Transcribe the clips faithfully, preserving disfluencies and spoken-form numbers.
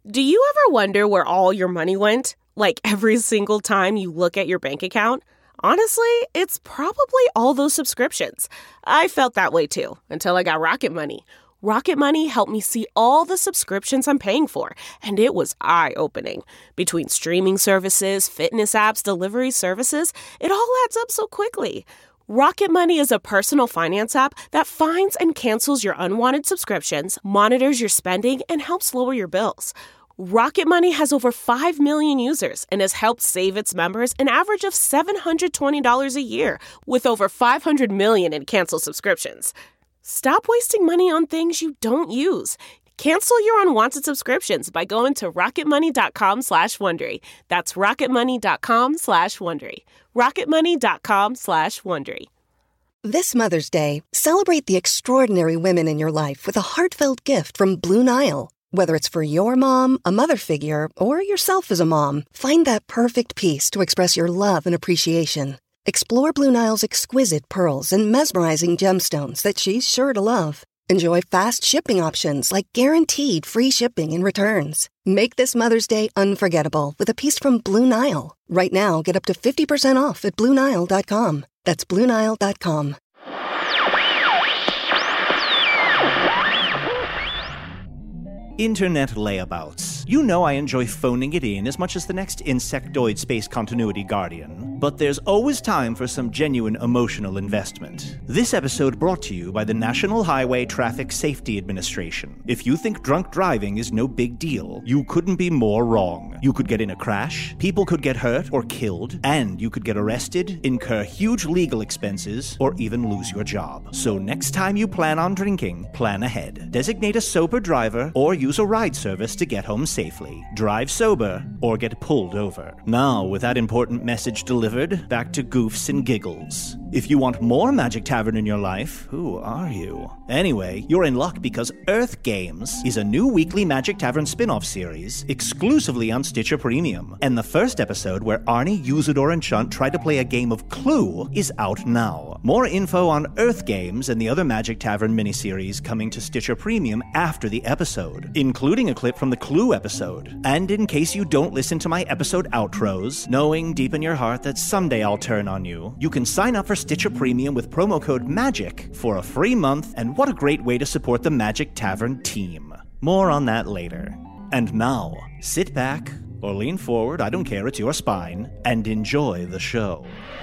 Do you ever wonder where all your money went? Like every single time you look at your bank account? Honestly, it's probably all those subscriptions. I felt that way too, until I got Rocket Money. Rocket Money helped me see all the subscriptions I'm paying for, and it was eye-opening. Between streaming services, fitness apps, delivery services, it all adds up so quickly. Rocket Money is a personal finance app that finds and cancels your unwanted subscriptions, monitors your spending, and helps lower your bills. Rocket Money has over five million users and has helped save its members an average of seven hundred twenty dollars a year, with over five hundred million in canceled subscriptions. Stop wasting money on things you don't use. Cancel your unwanted subscriptions by going to rocketmoney.com slash Wondery. That's rocketmoney.com slash Wondery. rocketmoney.com slash Wondery. This Mother's Day, celebrate the extraordinary women in your life with a heartfelt gift from Blue Nile. Whether it's for your mom, a mother figure, or yourself as a mom, find that perfect piece to express your love and appreciation. Explore Blue Nile's exquisite pearls and mesmerizing gemstones that she's sure to love. Enjoy fast shipping options like guaranteed free shipping and returns. Make this Mother's Day unforgettable with a piece from Blue Nile. Right now, get up to fifty percent off at Blue Nile dot com. That's Blue Nile dot com. Internet layabouts. You know I enjoy phoning it in as much as the next insectoid space continuity guardian, but there's always time for some genuine emotional investment. This episode brought to you by the National Highway Traffic Safety Administration. If you think drunk driving is no big deal, you couldn't be more wrong. You could get in a crash, people could get hurt or killed, and you could get arrested, incur huge legal expenses, or even lose your job. So next time you plan on drinking, plan ahead. Designate a sober driver or use Use a ride service to get home safely. Drive sober or get pulled over. Now, with that important message delivered, back to goofs and giggles. If you want more Magic Tavern in your life, who are you? Anyway, you're in luck because Earth Games is a new weekly Magic Tavern spin-off series exclusively on Stitcher Premium. And the first episode where Arnie, Usador, and Chunt try to play a game of Clue is out now. More info on Earth Games and the other Magic Tavern miniseries coming to Stitcher Premium after the episode, including a clip from the Clue episode. And in case you don't listen to my episode outros, knowing deep in your heart that someday I'll turn on you, you can sign up for Stitcher Premium with promo code MAGIC for a free month, and what a great way to support the Magic Tavern team. More on that later. And now, sit back, or lean forward, I don't care, it's your spine, and enjoy the show.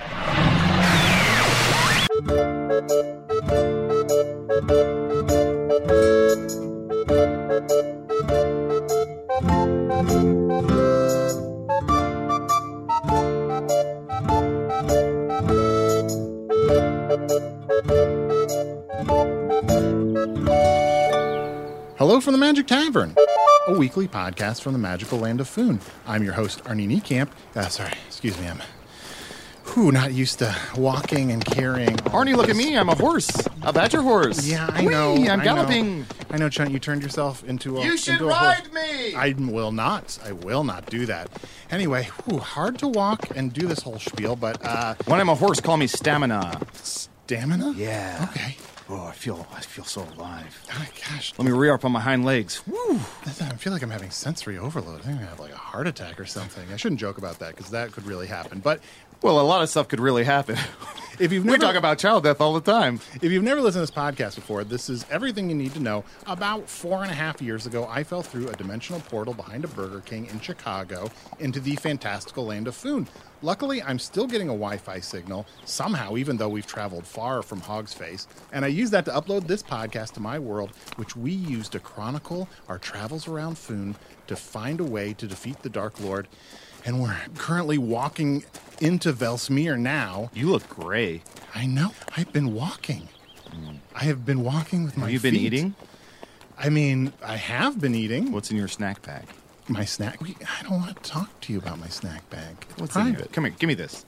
Hello from the Magic Tavern, a weekly podcast from the magical land of Foon. I'm your host, Arnie Niekamp. Uh, sorry, excuse me, I'm whew, not used to walking and carrying. Arnie, look at me, I'm a horse. A badger horse. Yeah, I Whee! know. I'm I galloping. Know. I know, Chunt, you turned yourself into a You should into a ride horse. me! I will not. I will not do that. Anyway, whew, hard to walk and do this whole spiel, but, uh... when I'm a horse, call me Stamina. Stamina? Yeah. Okay. Oh, I feel I feel so alive. Oh, gosh. Let me rear up on my hind legs. Woo! I feel like I'm having sensory overload. I think I'm going to have like a heart attack or something. I shouldn't joke about that because that could really happen. But, well, a lot of stuff could really happen. If you've never, we talk about child death all the time. If you've never listened to this podcast before, this is everything you need to know. About four and a half years ago, I fell through a dimensional portal behind a Burger King in Chicago into the fantastical land of Foon. Luckily, I'm still getting a Wi-Fi signal, somehow, even though we've traveled far from Hog's Face. And I use that to upload this podcast to my world, which we use to chronicle our travels around Foon to find a way to defeat the Dark Lord. And we're currently walking into Velsmere now. You look gray. I know. I've been walking. Mm. I have been walking with my feet. Have you been eating? I mean, I have been eating. What's in your snack bag? My snack? I don't want to talk to you about my snack bag. It's What's private. in it? Come here, give me this.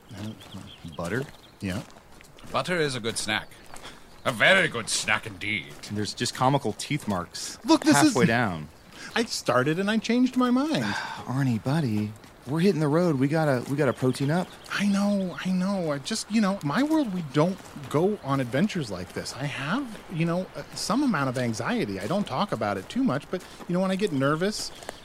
Butter? Yeah. Butter is a good snack. A very good snack indeed. And there's just comical teeth marks. Look, this halfway is... down. I started and I changed my mind. Arnie, buddy, we're hitting the road. We gotta, we gotta protein up. I know, I know. I just, you know, my world, we don't go on adventures like this. I have, you know, some amount of anxiety. I don't talk about it too much, but, you know, when I get nervous,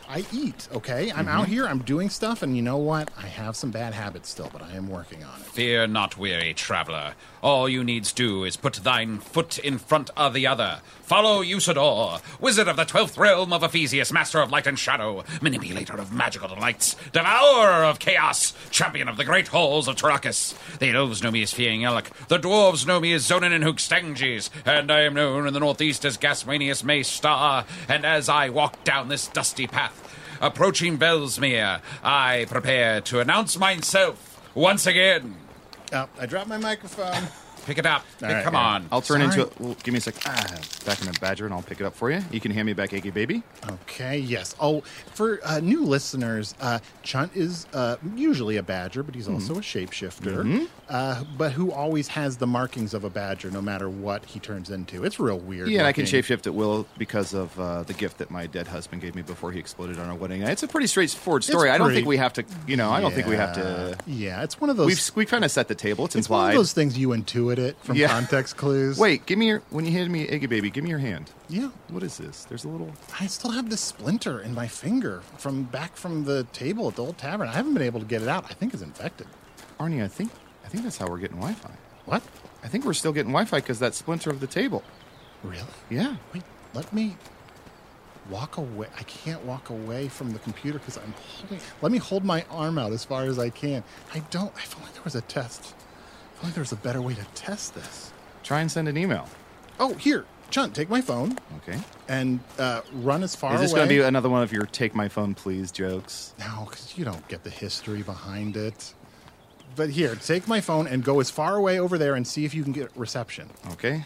I eat, okay? I'm Mm-hmm. out here, I'm doing stuff, and you know what? I have some bad habits still, but I am working on it. Fear not, weary traveler. All you needs do is put thine foot in front of the other. Follow Usador, wizard of the twelfth realm of Ephesius, master of light and shadow, manipulator of magical delights, devourer of chaos, champion of the great halls of Tarakas. The elves know me as Fiang Elec, the dwarves know me as Zonin and Hookstanges, and I am known in the northeast as Gaswanius May Star, and as I walk down this dusty path, approaching Velsmere, I prepare to announce myself once again. Oh, I dropped my microphone. Pick it up. All right, Come yeah. on. I'll turn Sorry. into it. Well, give me a sec. Ah, back in a badger, and I'll pick it up for you. You can hand me back Eggy Baby. Okay, yes. Oh, for uh, new listeners, uh, Chunt is uh, usually a badger, but he's also a shapeshifter, Mm-hmm. uh, but who always has the markings of a badger no matter what he turns into. It's real weird. Yeah, and I can looking. shapeshift at will because of uh, the gift that my dead husband gave me before he exploded on our wedding night. It's a pretty straightforward story. I don't pretty- think we have to, you know, I don't think we have Yeah. to. Yeah, it's one of those. We've we kind of set the table. It's, it's one implied. of those things you intuit it from Yeah. context clues. Wait, give me your. When you hand me Eggy Baby, give me your hand. Yeah. What is this? There's a little. I still have this splinter in my finger from back from the table at the old tavern. I haven't been able to get it out. I think it's infected. Arnie, I think I think that's how we're getting Wi-Fi. What? I think we're still getting Wi-Fi because that splinter of the table. Really? Yeah. Wait, let me walk away. I can't walk away from the computer because I'm holding. Let me hold my arm out as far as I can. I don't. I feel like there was a test. I feel like there was a better way to test this. Try and send an email. Oh, here, Chunt, take my phone Okay. and uh, run as far Is this away. going to be another one of your "take my phone, please" jokes? No, because you don't get the history behind it. But here, take my phone and go as far away over there and see if you can get reception. Okay.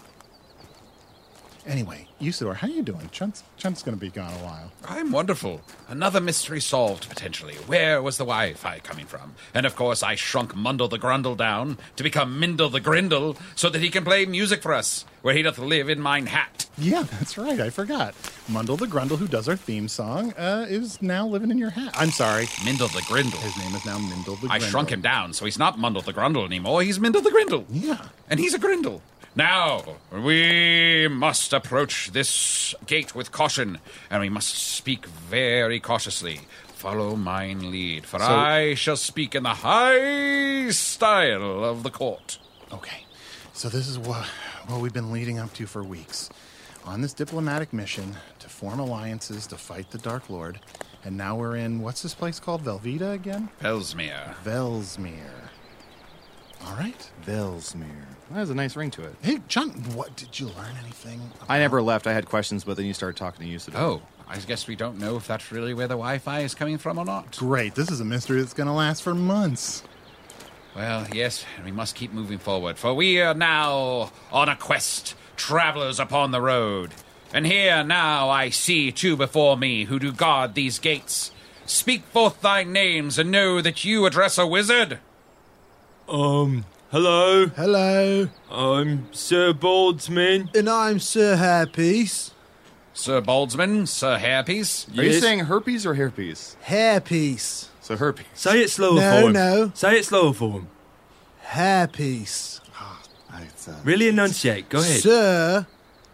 Anyway, Usador, how you doing? Chunt's, Chunt's going to be gone a while. I'm wonderful. Another mystery solved, potentially. Where was the Wi-Fi coming from? And of course, I shrunk Mundle the Grundle down to become Mindle the Grindle so that he can play music for us, where he doth live in mine hat. Yeah, that's right. I forgot. Mundle the Grundle, who does our theme song, uh, is now living in your hat. I'm sorry. Mindle the Grindle. His name is now Mindle the Grindle. I shrunk him down, so he's not Mundle the Grundle anymore. He's Mindle the Grindle. Yeah. And he's a Grindle. Now, we must approach this gate with caution, and we must speak very cautiously. Follow mine lead, for So- I shall speak in the high style of the court. Okay. So this is what, what we've been leading up to for weeks. On this diplomatic mission to form alliances to fight the Dark Lord. And now we're in, what's this place called? Velveeta again? Felsmere. Velsmere. All right. Velsmere. That has a nice ring to it. Hey, John, what, did you learn anything? I never left. I had questions, but then you started talking to you. So Oh, I guess we don't know if that's really where the Wi-Fi is coming from or not. Great. This is a mystery that's going to last for months. Well, yes, and we must keep moving forward, for we are now on a quest, travelers upon the road. And here now I see two before me who do guard these gates. Speak forth thy names and know that you address a wizard. Um, hello, Hello. I'm Sir Boldsman. And I'm Sir Hairpiece. Sir Boldsman, Sir Hairpiece. Are you Yes. saying herpes or hairpiece? Hairpiece. So herpes. Say it slower No, for him. no. Say it slower for him. Hairpiece. It's, uh, Really enunciate. Go ahead. Sir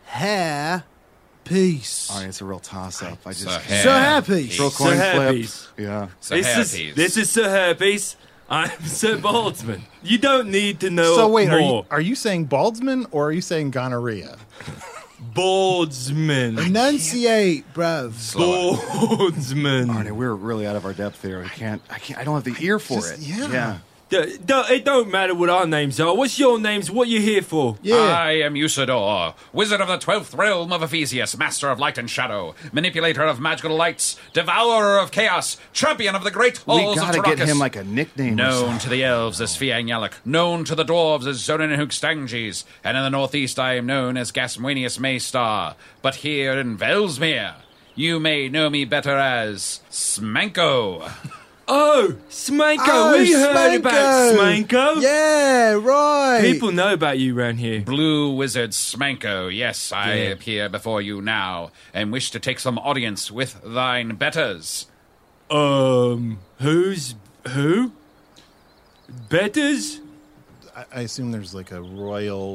Hairpiece. Arnie, it's a real toss-up. I just Sir Hair- Sir Hairpiece. throw a Sir coin flip. Hairpiece. Yeah. Sir This Hairpiece. is, this is Sir Hairpiece. I'm Sir Boldsman. You don't need to know So wait, are you, more. are you saying Baldsman or are you saying gonorrhea? Boldsman. Enunciate, bruv. Boldsman. Arnie, we're really out of our depth here. I can't. I can't. I don't have the ear for just- it. yeah. Yeah. D- don't- it don't matter what our names are. What's your names? What you here for? Yeah. I am Usador, wizard of the twelfth realm of Ephesius, master of light and shadow, manipulator of magical lights, devourer of chaos, champion of the great halls We of gotta Tarakas. get him like a nickname. or Known something. to the elves as Fiang Elec, known to the dwarves as Zonin and Hookstanges, and in the northeast I am known as Gaswanius Maystar. But here in Velsmere, you may know me better as Smanko. Oh, Smanko. Oh, we heard about Smanko. Yeah, right. People know about you around here. Blue Wizard Smanko, yes, I Yeah. appear before you now, and wish to take some audience with thine betters. Um, who's who? Betters? I, I assume there's like a royal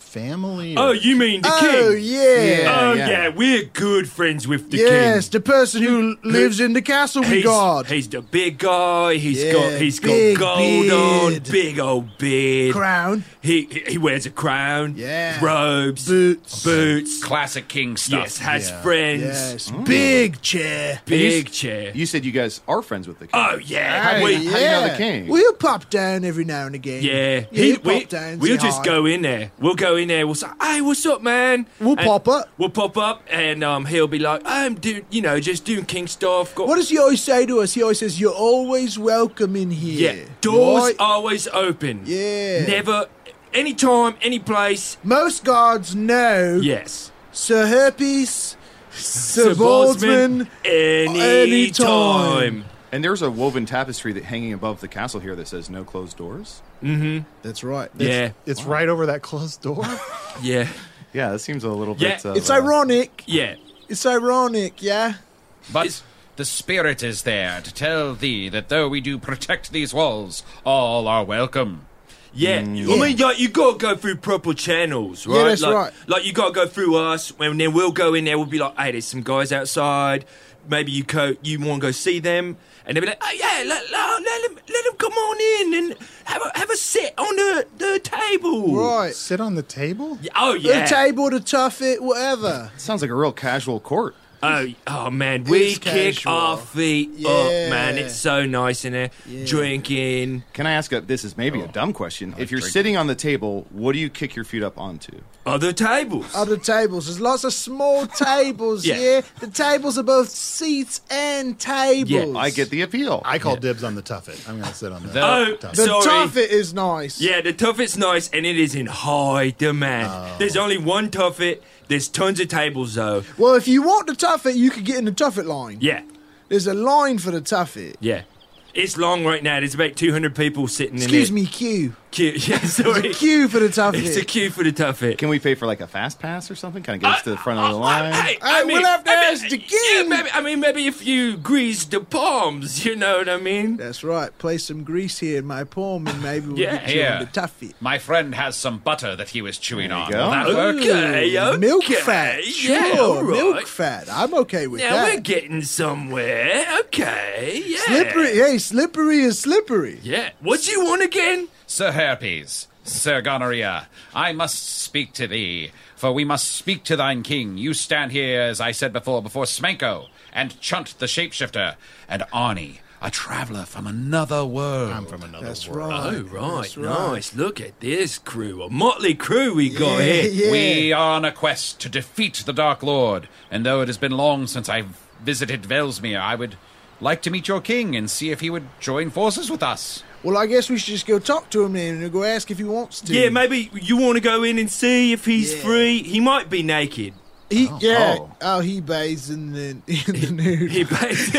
family? Oh, or- you mean the Oh, king? yeah. Oh, yeah. yeah. We're good friends with the Yes, king. the person who lives in the castle we He's, guard. he's the big guy. He's Yeah, got he's got big gold beard. on, big old beard. Crown. He he he wears a crown. Yeah. Robes. Boots. Boots. Classic king stuff. Yes, has Yeah. friends. Yes, big chair. Big chair. You said you guys are friends with the king. Oh yeah. Hey, we, how do you know the king? We'll pop down every now and again. yeah. yeah He, he'll we, pop down. we'll say just hi. go in there. We'll go in there. We'll say, "Hey, what's up, man?" We'll And pop up. We'll pop up, and um, he'll be like, "I'm doing, you know, just doing king stuff." Got, What does he always say to us? He always says, "You're always welcome in here." Yeah. Doors Right? always open. Yeah. Never, anytime, any place. Most guards know Yes. Sir Herpes, Sir Boltzmann, any time. anytime. And there's a woven tapestry that hanging above the castle here that says no closed doors. That's right. Yeah, It's right over that closed door. yeah, Yeah, that seems a little Yeah, bit. Of, It's uh, ironic. yeah. It's ironic, yeah? But the spirit is there to tell thee that though we do protect these walls, all are welcome. Yeah, I mean, like, you gotta go through proper channels, right? Yeah, that's like, right. Like, you gotta go through us, and then we'll go in there. We'll be like, "Hey, there's some guys outside. Maybe you co- you want to go see them?" And they'll be like, "Oh yeah, let, let, let them let them come on in and have a have a sit on the the table." Right. Sit on the table? Oh yeah. The table, the tuffet, whatever. Sounds like a real casual court. Oh, oh man, we It's kick casual. our feet Yeah. up, man. It's so nice in there, drinking. Can I ask a, this is maybe a dumb question. If you're sitting on the table, what do you kick your feet up onto? Other tables. Other tables. There's lots of small tables, Yeah. yeah. The tables are both seats and tables. Yeah, I get the appeal. I call dibs on the tuffet. I'm going to sit on the The- Oh, tuffet. The sorry. tuffet is nice. Yeah, the tuffet's nice and it is in high demand. There's only one tuffet. There's tons of tables though. Well, if you want the tuffet, you could get in the tuffet line. Yeah, There's a line for the tuffet. yeah. It's long right now. There's about two hundred people sitting Excuse in it. me, queue. Queue. Yeah, sorry. Queue for the tuffet. It's a queue for the tuffet. Can we pay for like a fast pass or something? Kind of get us to the front of the Uh, line. uh, hey, Hey, we'll have to I mean, ask the Yeah, king. maybe, I mean, maybe if you grease the palms, you know what I mean? That's right. Place some grease here in my palm and maybe we'll Yeah, get you yeah. on the tuffet. My friend has some butter that he was chewing There you on. go. Will that work? Okay, okay. Milk fat. Sure, Yeah, all right. milk fat. I'm okay with Now we're that. getting somewhere. Okay, yeah. Slippery. Hey, slippery is slippery. Yeah. What do you want again? Sir Herpes, Sir Gonorrhea, I must speak to thee, for we must speak to thine king. You stand here, as I said before, before Smanko, and Chunt the shapeshifter, and Arnie, a traveller from another world. I'm from another That's world. right. Oh, right. That's right. Nice. Look at this crew. A motley crew we got Yeah, here. yeah. We are on a quest to defeat the Dark Lord, and though it has been long since I've visited Velsmere, I would like to meet your king and see if he would join forces with us. Well, I guess we should just go talk to him then and go ask if he wants to. Yeah, maybe you want to go in and see if he's Yeah. free. He might be naked. He, yeah. Oh. Oh. he bathes in the in the nude. He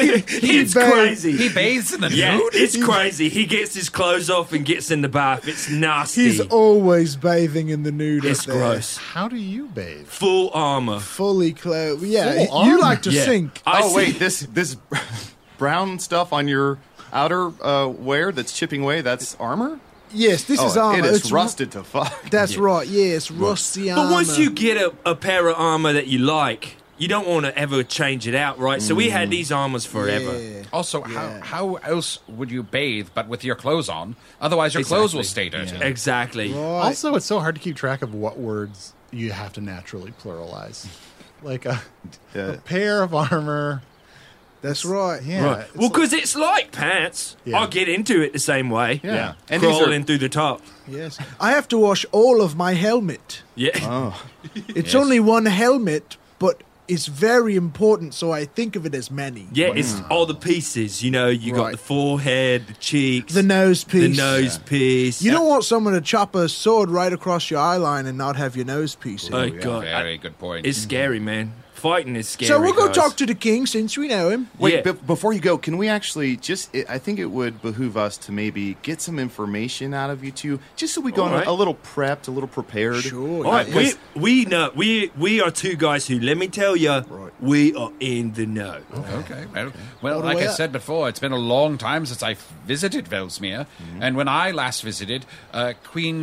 It's bathes. crazy. He bathes in the Yeah, nude? it's crazy. He gets his clothes off and gets in the bath. It's nasty. He's always bathing in the nude. it's up there. gross. How do you bathe? Full armor. Fully clothed. Yeah, Full you armor? like to Yeah. sink. I oh see- wait, this this brown stuff on your outer uh, wear that's chipping away. That's armor. Yes, this oh, is armor. It is It's- rusted to fuck. That's right. Yeah, it's rusty armor. But once you get a, a pair of armor that you like, you don't want to ever change it out, right? So we had these armors forever. Yeah. Also, Yeah. how how else would you bathe but with your clothes on? Otherwise, your clothes will stay Exactly. dirty. Exactly. Right. Also, it's so hard to keep track of what words you have to naturally pluralize. Like a, Yeah. a pair of armor. That's right. Yeah. Right. it's Well, like- because it's like pants. Yeah. I get into it the same way. Yeah. And these Crawling are- through the top. Yes. I have to wash all of my helmet. Yeah. Oh, It's only one helmet, but it's very important, so I think of it as many. Yeah, it's all the pieces. You know, you got Right. the forehead, the cheeks, The nose the piece. nose piece. You don't want someone to chop a sword right across your eye line and not have your nose piece in. Oh, it. God. Very good point. It's scary, man. Fighting is scary. So we'll go guys. talk to the king since we know him. wait! Yeah. be- before you go, can we actually just? I I think it would behoove us to maybe get some information out of you two, just so we go All on a- right. a little prepped, a little prepared. Sure. All right, yeah. we we know we we are two guys who, let me tell you, we are in the know. Okay. Well, well All the like way I up. said before, it's been a long time since I visited Velsmere, and when I last visited, uh, Queen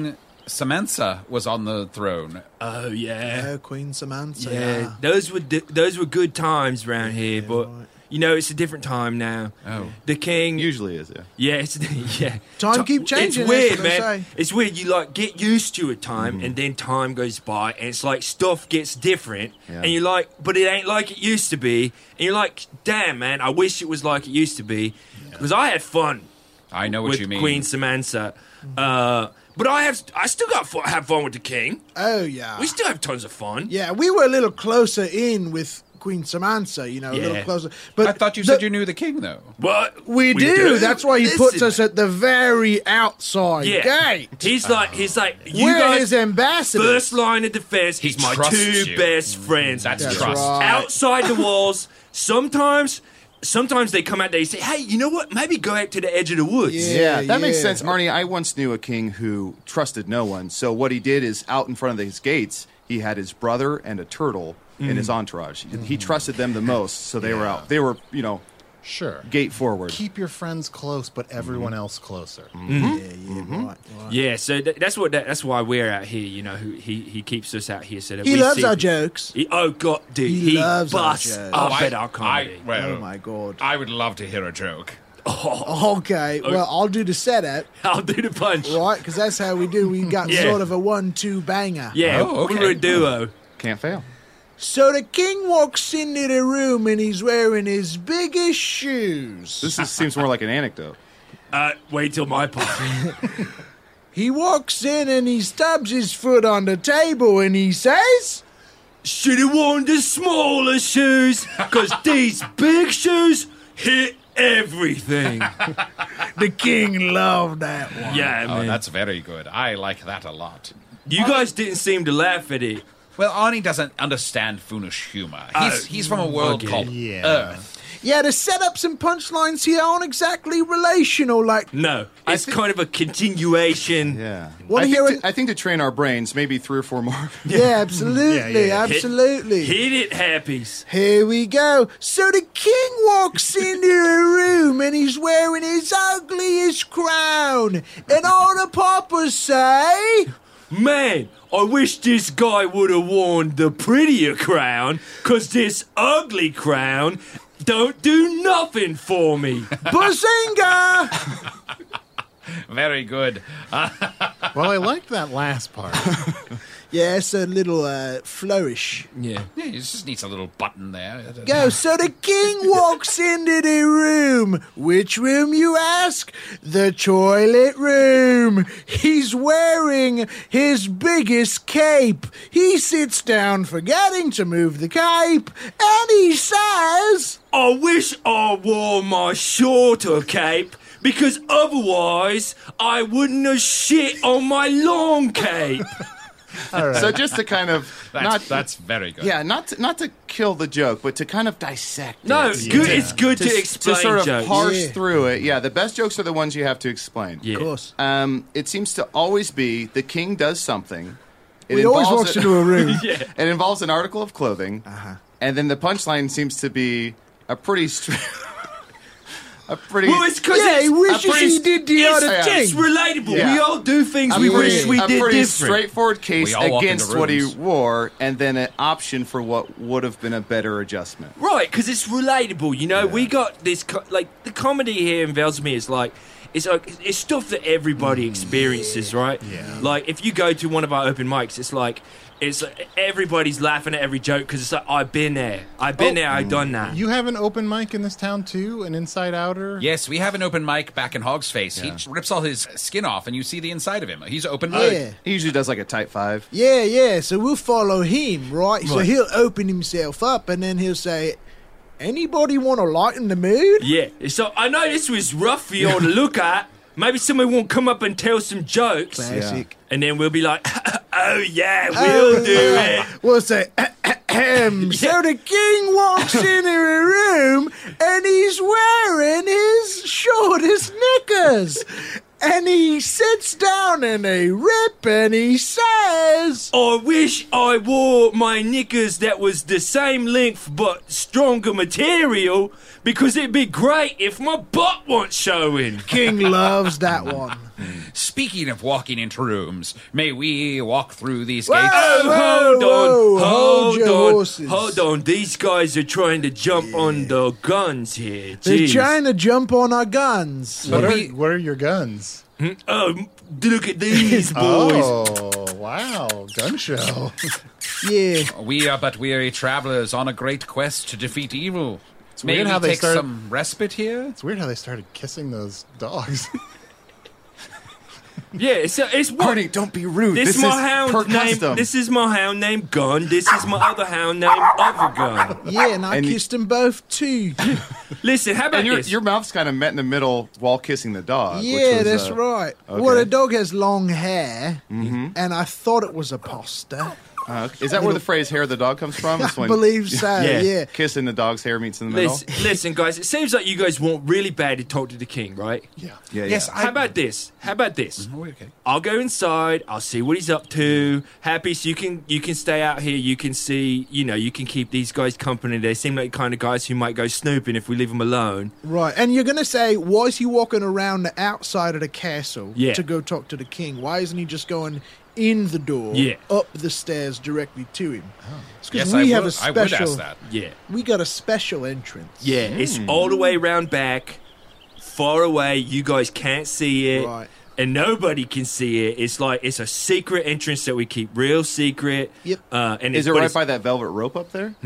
Samantha was on the throne. Oh yeah, Yeah, Queen Samantha. yeah. Yeah. Those were di- those were good times around here, but right. you know it's a different time now. Oh. The king. Usually is, yeah. Yeah, it's yeah. Time Ti- keep changing, It's weird, that's what they man. say. It's weird. You like get used to a time, and then time goes by, and it's like stuff gets different, Yeah. and you're like, but it ain't like it used to be, and you're like, damn, man, I wish it was like it used to be, because I had fun I know what with you mean. Queen Samantha, uh, but I have, I still got fu- have fun with the king. Oh, yeah. We still have tons of fun. Yeah, we were a little closer in with Queen Samantha, you know, a Yeah. little closer. But I thought you the- said you knew the king, though. But We, do. That's why he puts Listen, us at the very outside yeah. gate. He's like, he's like, you We're guys. his ambassadors. First line of defense. He He's my trusts two you. best friends. That's That's trust. right. Outside the walls. Sometimes, sometimes they come out there and say, "Hey, you know what? Maybe go out to the edge of the woods." Yeah. Yeah, that makes yeah. sense, Arnie. I once knew a king who trusted no one. So what he did is, out in front of his gates, he had his brother and a turtle in his entourage. He, he trusted them the most, so they were out. They were, you know, Sure. gate forward. Keep your friends close, but everyone else closer. Yeah, yeah, right, right. Yeah, so th- that's what that, that's why we're out here. You know, who he he keeps us out here so that He we loves see our the- jokes. He, oh God, dude, He he, loves our busts jokes. up I, at our comedy. I, well, Oh, my God. I would love to hear a joke. Okay, well, I'll do the setup, I'll do the punch. right? Because that's how we do. We got Yeah. sort of a one-two banger. Yeah, Oh, we okay. were a duo. Can't fail. So the king walks into the room and he's wearing his biggest shoes. This is, seems more like an anecdote. Uh, wait till my part. He walks in and he stabs his foot on the table and he says, Should have worn the smaller shoes, because these big shoes hit everything. the king loved that one. Yeah, Oh, man. that's very good. I like that a lot. You guys didn't seem to laugh at it. Well, Arnie doesn't understand Foonish humor. He's, Oh, he's from a world okay. called Yeah. Earth. Yeah, the setups and punchlines here aren't exactly relational. Like, No, it's think- kind of a continuation. Yeah. Wanna I, hear think it? to, I think to train our brains, maybe three or four more. yeah, absolutely, Yeah, yeah, yeah. Hit- absolutely. Hit it, Happies. Here we go. So the king walks into a room and he's wearing his ugliest crown. And all the papas say, Man, I wish this guy would have worn the prettier crown, because this ugly crown don't do nothing for me. Bazinga! Very good. Well, I liked that last part. Yeah, it's a little uh, flourish. Yeah. Yeah, he just needs a little button there. Go. So the king walks into the room. Which room, you ask? The toilet room. He's wearing his biggest cape. He sits down, forgetting to move the cape, and he says, I wish I wore my shorter cape, because otherwise I wouldn't have shit on my long cape. So just to kind of That's, not that's very good. yeah, not to, not to kill the joke, but to kind of dissect. No, it. it's good. It's good to, to, explain to sort of jokes. parse Yeah. through it. Yeah, the best jokes are the ones you have to explain. Yeah. of course. Um, it seems to always be the king does something. It He always involves walks a- into a room. Yeah. It involves an article of clothing, Uh-huh. and then the punchline seems to be a pretty str- a pretty. Well, it's because Yeah, it's, he wishes pretty- he did the it's, other it's thing. relatable. Yeah. We all do things a we pretty, wish we a did pretty different. straightforward case We all walk against into what he rooms. wore, and then an option for what would have been a better adjustment. Right, because it's relatable. You know, we got this, co- like, the comedy here in Velsmere is like, it's like, it's stuff that everybody experiences, right? Yeah. Like, if you go to one of our open mics, it's like, it's like everybody's laughing at every joke because it's like, I've been there. I've been Oh. there, I've done that. You have an open mic in this town too, an inside outer. Yes, we have an open mic back in Hog's Face. He rips all his skin off, and you see the inside of him. He's open mic. Yeah. He usually does like a type five. Yeah, yeah. So we'll follow him, right? So Right. he'll open himself up and then he'll say, anybody want to lighten the mood? Yeah. So I know this was rough for you all to look at. Maybe somebody won't come up and tell some jokes. Classic. And then we'll be like, oh, yeah, we'll Oh, do yeah. it. We'll say, ahem. So the king walks into a room and he's wearing his shortest knickers. And he sits down and they rip and he says, I wish I wore my knickers that was the same length but stronger material, because it'd be great if my butt wasn't showing. King loves that one. speaking of walking into rooms, may we walk through these Whoa, gates? Oh, whoa, hold whoa, on, hold hold your on, horses. hold on. These guys are trying to jump on the guns here. They're Jeez. trying to jump on our guns. What are, we- what are your guns? Oh, look at these boys. Oh, wow. Gun show. Yeah. We are but weary travelers on a great quest to defeat evil. May weird we how they take start- some respite here? It's weird how they started kissing those dogs. Yeah, it's it's what. Arnie, don't be rude. This, This, is my is hound per named. custom. This is my hound named Gun. This is my other hound named Othergun. Yeah, and I And- kissed them both too. Listen, how about and your, this? your mouth's kind of met in the middle while kissing the dog. which Yeah, was, that's uh, right. okay. Well, the dog has long hair, and I thought it was a pasta. Uh, is that where the phrase "hair of the dog" comes from? It's I when believe so, Yeah. yeah. kissing the dog's hair meets in the middle. Listen, listen, guys. It seems like you guys want really bad to talk to the king, right? Yeah. Yeah, Yes, yeah. How about this? How about this? Oh, okay. I'll go inside. I'll see what he's up to. Happy, so you can you can stay out here. You can see, you know, you can keep these guys company. They seem like the kind of guys who might go snooping if we leave them alone. Right, and you're going to say, why is he walking around the outside of the castle Yeah. to go talk to the king? Why isn't he just going in the door, Yeah. up the stairs directly to him? It's because Yes, we I have would, a I would special. ask that. Yeah, We got a special entrance. yeah. It's all the way around back, far away. You guys can't see it. Right. And nobody can see it. It's like it's a secret entrance that we keep real secret. Yep. Uh, and Is it's, it but right it's- by that velvet rope up there?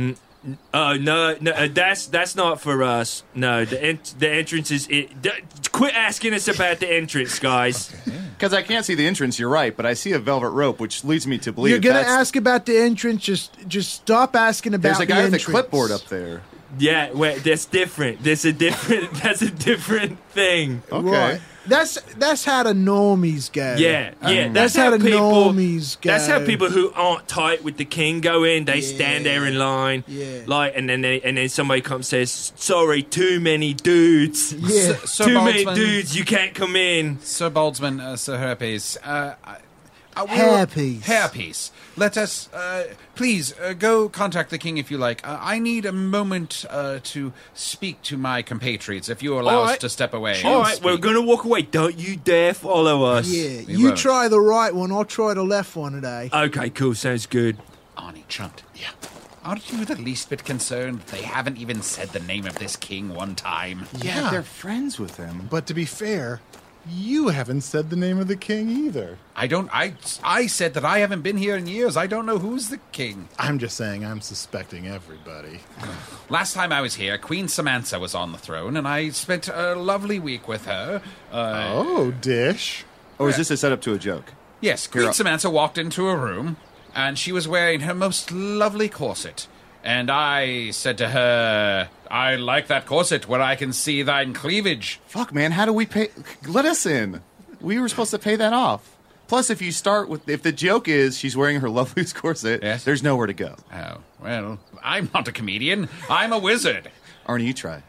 Oh no, no, uh, that's that's not for us. No, the ent- the entrance is. It, d- quit asking us about the entrance, guys. Because I can't see the entrance. You're right, but I see a velvet rope, which leads me to believe You're going to that's- ask about the entrance, just just stop asking about There's a the guy with a entrance. clipboard up there. Yeah, wait, that's different. That's a different. That's a different thing. Okay. Right. That's that's how the normies go. Yeah, yeah. That's how the people. normies go. That's how people who aren't tight with the king go in. They stand there in line. Yeah. Like, and then they, and then somebody comes and says, "Sorry, too many dudes. Yeah. Sir too many Boltzmann- dudes. You can't come in." Sir Boltzmann, uh, Sir Hairpiece, uh, I- I will- Hairpiece. Hairpiece. Let us, uh, please, uh, go contact the king if you like. Uh, I need a moment uh, to speak to my compatriots, if you allow All us right. to step away. All and right, we're speak. gonna walk away. Don't you dare follow us. Yeah, We you won't. try the right one, I'll try the left one today. Okay, cool. Sounds good. Arnie Chunt. Yeah. Aren't you the least bit concerned they haven't even said the name of this king one time? Yeah, they're friends with him. But to be fair, you haven't said the name of the king either. I don't, I, I said that I haven't been here in years. I don't know who's the king. I'm just saying I'm suspecting everybody. Last time I was here, Queen Samantha was on the throne, and I spent a lovely week with her. Uh, Oh, Dish. Or is this a setup to a joke? Yes, Queen Here- Samantha walked into a room, and she was wearing her most lovely corset. And I said to her, I like that corset where I can see thine cleavage. Fuck, man, how do we pay? Let us in. We were supposed to pay that off. Plus, if you start with, if the joke is she's wearing her loveliest corset, Yes. there's nowhere to go. Oh, well, I'm not a comedian. I'm a wizard. Arnie, you try.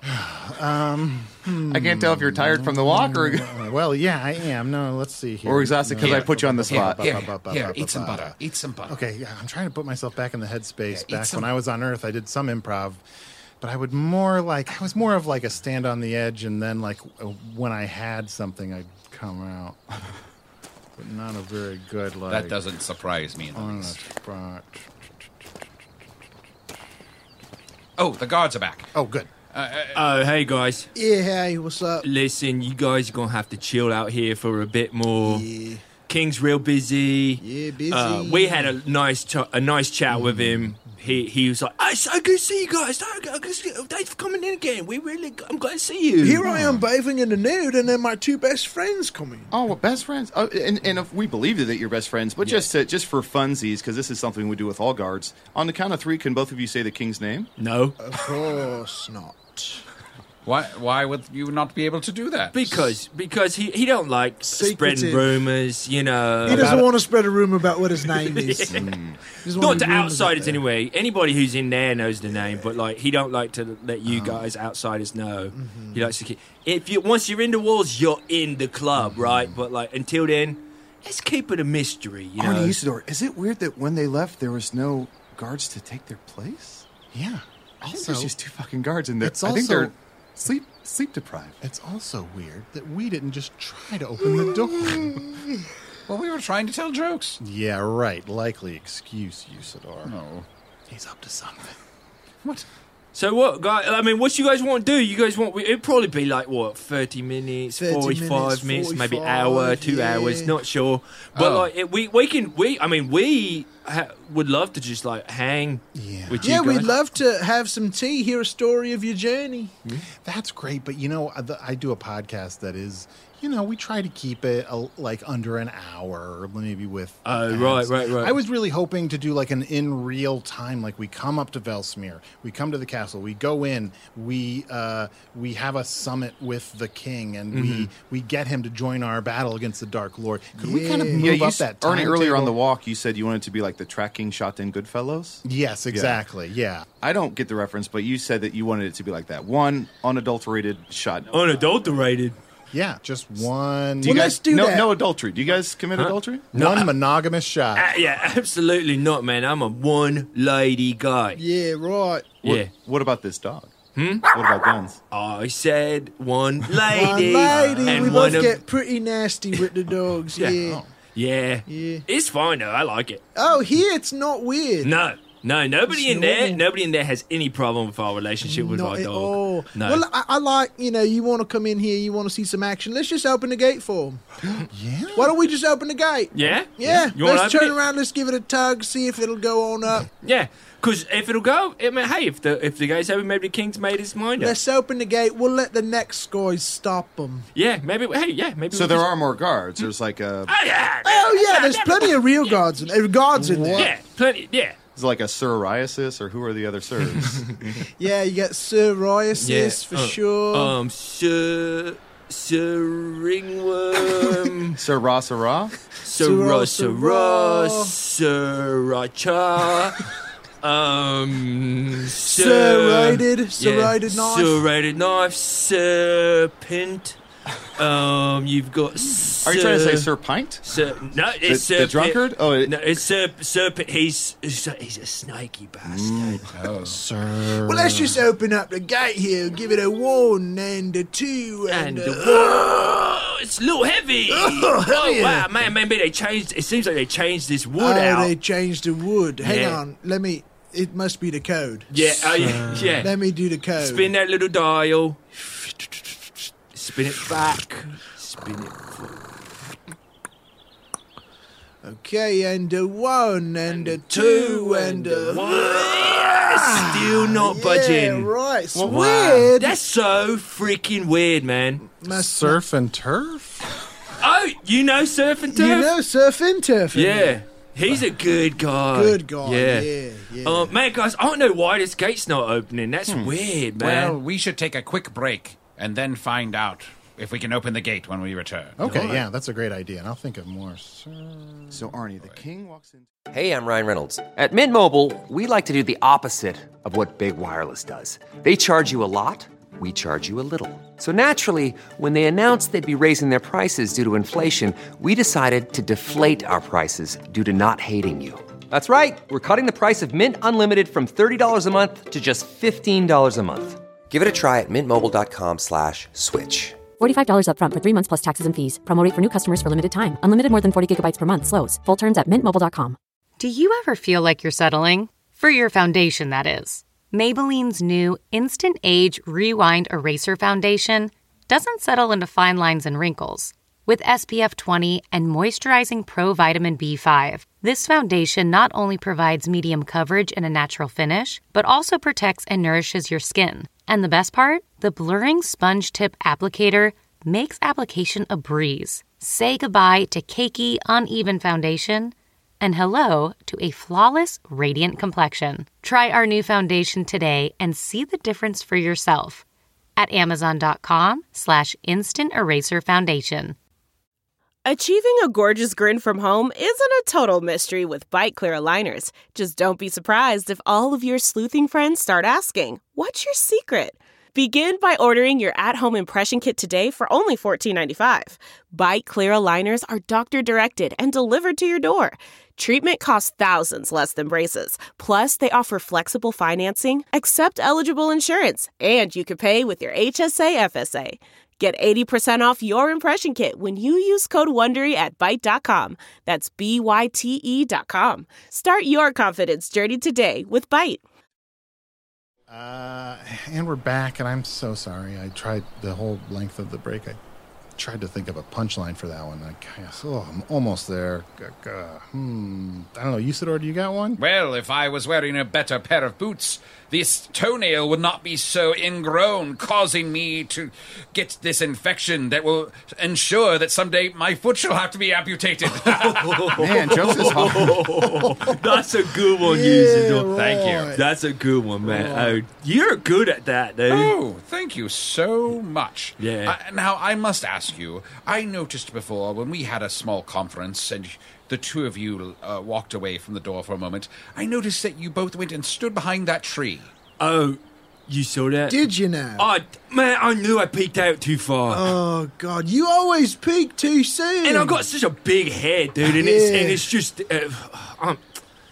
um, I can't tell if you're tired from the walk or Uh, well, yeah, I am. No, let's see here. or exhausted because I Here. put you on the spot. Here, here, eat some butter. Eat some butter. Okay, yeah, I'm trying to put myself back in the headspace. Yeah, eat back some- when I was on Earth, I did some improv, but I would more like I was more of like a stand on the edge, and then like uh, when I had something, I'd come out. But not a very good like. That doesn't surprise me in the on the least. spot. Oh, the guards are back. Oh, good. Oh, hey guys. Yeah, hey, what's up? Listen, you guys are gonna have to chill out here for a bit more. Yeah, King's real busy. yeah, busy. Uh, we had a nice ch- a nice chat with him. He he was like, "I so good to see you guys. So good to see- Thanks for coming in again. We really, I'm glad to see you." Here I am bathing in the nude, and then my two best friends come in. Oh, well, best friends. Oh, and, and if we believe that you're best friends, but just to, just for funsies, because this is something we do with all guards. On the count of three, can both of you say the king's name? No, Of course not. Why, why would you not be able to do that? because because he, he don't like spreading Secretive. rumors. You know, He doesn't about- want to spread a rumor about what his name is. He doesn't want Not any to rumors out outsiders there. anyway. Anybody who's in there knows the name, but like he don't like to let you guys outsiders know. He likes to keep. If you once you're in the walls, you're in the club, right? But like until then, let's keep it a mystery. You know. Arnie Usador, is it weird that when they left, there was no guards to take their place? Yeah. I think Also, there's just two fucking guards in there. it's I think also- they're sleep sleep deprived. It's also weird that we didn't just try to open the door. Well, we were trying to tell jokes. Yeah, right. Likely excuse, Usador. No. He's up to something. What? So what, guys? I mean, what you guys want to do? You guys want? It'd probably be like what, thirty minutes, thirty forty-five minutes, minutes, maybe forty-five, hour, two yeah. hours. Not sure, but Oh. like it, we we can we. I mean, we ha- would love to just like hang Yeah. with you Yeah, guys. we'd love to have some tea, hear a story of your journey. That's great, but you know, I- I do a podcast that is, you know, we try to keep it uh, like under an hour, maybe with. Oh, ads. right, right, right. I was really hoping to do like an in real time, like we come up to Velsmere, we come to the castle, we go in, we uh, we have a summit with the king, and Mm-hmm. we we get him to join our battle against the Dark Lord. Could we kind of Yeah. move Yeah, you up s- that Ernie, earlier on the timetable? walk, you said you wanted to be like the tracking shot in Goodfellas. Yes, exactly. Yeah. I don't get the reference, but you said that you wanted it to be like that. One unadulterated shot. Unadulterated. Yeah, just one. Do you Well, guys let's do no, that. no adultery? Do you guys commit adultery? one monogamous shot. Uh, yeah, absolutely not, man. I'm a one lady guy. Yeah, right. Yeah. What about this dog? Hmm? What about guns? I said one One lady. lady, and we one both of- get pretty nasty with the dogs. Yeah. Yeah. Oh. Yeah. Yeah. It's fine though. I like it. Oh, here it's not weird. No. No, nobody It's in there, normal. nobody in there has any problem with our relationship with Not our at dog. all. No. Well, I, I like, you know, you want to come in here, you want to see some action. Let's just open the gate for him. Yeah. Why don't we just open the gate? yeah? Yeah. You want Let's to open turn it? around, let's give it a tug, see if it'll go on up. Yeah. Because if it'll go, I mean, hey, if the if the gate's open, maybe the king's made his mind up. Let's open the gate. We'll let the next guys stop them. Yeah, maybe. Hey, yeah, maybe. So we there just- are more guards. There's like a Oh yeah. Oh, yeah, there's plenty of real guards, in, uh, guards in there. Yeah, plenty. Yeah. is it like a psoriasis, or who are the other sirs? Yeah, you got psoriasis Yeah. for uh, sure. Um, sir, sir ringworm, Sir Ra Sirrah? sirrah, Sirrah. sirrah, sriracha. Um, Serrated, serrated knife. serrated knife, serpent. Um, you've got. Are you trying to say Sir? Sir Pint? Sir, no, The, it's the serpent. drunkard? Oh, it, No, it's serp- serpent. He's he's a, he's a snaky bastard. Mm. Sir. Well, let's just open up the gate here. Give it a one and a two and, And a... the oh, it's a little heavy. Oh, Oh heavy. wow, man! Maybe they changed. It seems like they changed this wood Oh, out. they changed the wood. Hang Yeah. on. Let me... It must be the code. Yeah, oh, yeah, yeah. Let me do the code. Spin that little dial. Spin it back. Spin it. Okay, and a one and a two and a... one. Still not Yeah, budging. right. It's Wow. weird. That's so freaking weird, man. Must- Surf and turf? Oh, you know Surf and Turf? You know Surf and Turf. Yeah. He's a good guy. Good guy. Yeah. Yeah, yeah. Uh, man, guys, I don't know why this gate's not opening. That's Hmm. weird, man. Well, we should take a quick break and then find out if we can open the gate when we return. Okay, yeah, that's a great idea, and I'll think of more. Sir. so Arnie, the king walks in. Hey, I'm Ryan Reynolds. At Mint Mobile, we like to do the opposite of what Big Wireless does. They charge you a lot, we charge you a little. So naturally, when they announced they'd be raising their prices due to inflation, we decided to deflate our prices due to not hating you. That's right. We're cutting the price of Mint Unlimited from thirty dollars a month to just fifteen dollars a month. Give it a try at mintmobile.com slash switch. forty-five dollars up front for three months plus taxes and fees. Promo rate for new customers for limited time. Unlimited more than forty gigabytes per month. Slows full terms at mint mobile dot com. Do you ever feel like you're settling? For your foundation, that is. Maybelline's new Instant Age Rewind Eraser Foundation doesn't settle into fine lines and wrinkles. With S P F twenty and moisturizing Pro Vitamin B five, this foundation not only provides medium coverage and a natural finish, but also protects and nourishes your skin. And the best part? The blurring sponge tip applicator makes application a breeze. Say goodbye to cakey, uneven foundation and hello to a flawless, radiant complexion. Try our new foundation today and see the difference for yourself at amazon.com slash instant eraser foundation. Achieving a gorgeous grin from home isn't a total mystery with Bite Clear aligners. Just don't be surprised if all of your sleuthing friends start asking, "What's your secret?" Begin by ordering your at-home impression kit today for only fourteen ninety-five. Byte clear aligners are doctor-directed and delivered to your door. Treatment costs thousands less than braces. Plus, they offer flexible financing, accept eligible insurance, and you can pay with your H S A F S A. Get eighty percent off your impression kit when you use code WONDERY at byte dot com. That's B Y T E dot com. Start your confidence journey today with Byte. Uh, and we're back, and I'm so sorry. I tried the whole length of the break. I tried to think of a punchline for that one. I guess, oh, I'm almost there. Uh, hmm. I don't know. Usador, do you got one? Well, if I was wearing a better pair of boots, this toenail would not be so ingrown, causing me to get this infection that will ensure that someday my foot shall have to be amputated. Man, jokes is hard. That's a good one, Yeah, Usador. Thank you. That's a good one, man. Oh, you're good at that, dude. Oh, thank you so much. Yeah. Uh, now, I must ask you, I noticed before when we had a small conference and the two of you uh, walked away from the door for a moment, I noticed that you both went and stood behind that tree. Oh, you saw that? Did you now? Oh, man, I knew I peeked out too far. Oh, God, you always peek too soon. And I've got such a big head, dude, and it's Yeah. and it's just... Uh, um,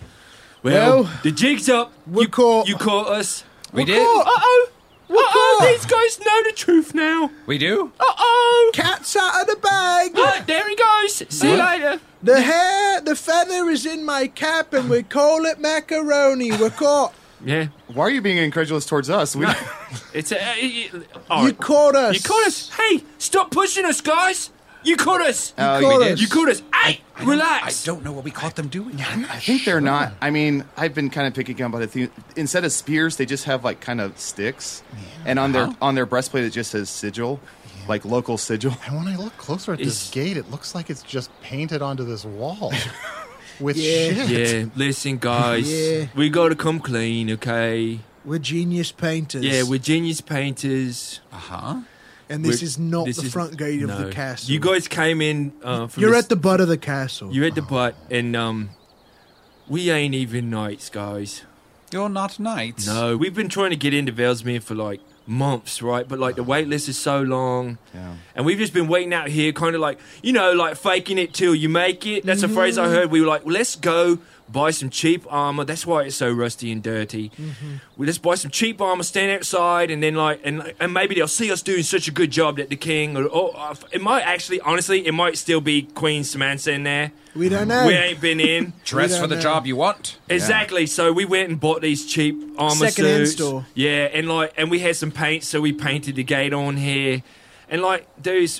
well, Well, the jig's up. we're you, caught. You caught us. We We're did? caught. Uh-oh. We're Uh-oh, caught. these guys know the truth now. We do? Uh-oh. Cat's out of the bag. Oh, there he goes. See you later. The hair, the feather is in my cap, and we call it macaroni. We're caught. Yeah. Why are you being incredulous towards us? We, It's a... Uh, you, You caught us. You caught us. Hey, stop pushing us, guys. You caught us. Oh, caught we did. us. You caught us. Hey, I don't- relax. I don't know what we caught them doing. I think they're not. I mean, I've been kind of picking up on it. The- Instead of spears, they just have like kind of sticks, and on their on their breastplate it just says sigil, like local sigil. And when I look closer at this Is- gate, it looks like it's just painted onto this wall with Yeah. shit. Yeah, listen, guys. Yeah. We got to come clean, okay? We're genius painters. Yeah, we're genius painters. Uh-huh. And this We're- is not this the is- front gate of no. the castle. You guys came in uh, from You're the at the butt of the castle. You're at the butt, and um, we ain't even knights, guys. You're not knights. No, we've been trying to get into Velsmere for like months, right? But like the wait list is so long, Yeah. and we've just been waiting out here, kind of like you know, like faking it till you make it. That's a phrase I heard. We were like, well, let's go buy some cheap armor. That's why it's so rusty and dirty. We let's buy some cheap armor, stand outside, and then like, and and maybe they'll see us doing such a good job that the king, or, or uh, it might actually, honestly, it might still be Queen Samantha in there. We don't know. We ain't been in. Dress We for the don't know. job you want. Exactly. So we went and bought these cheap armor Second-hand suits. store. Yeah, and like, and we had some paint, so we painted the gate on here, and like, dudes,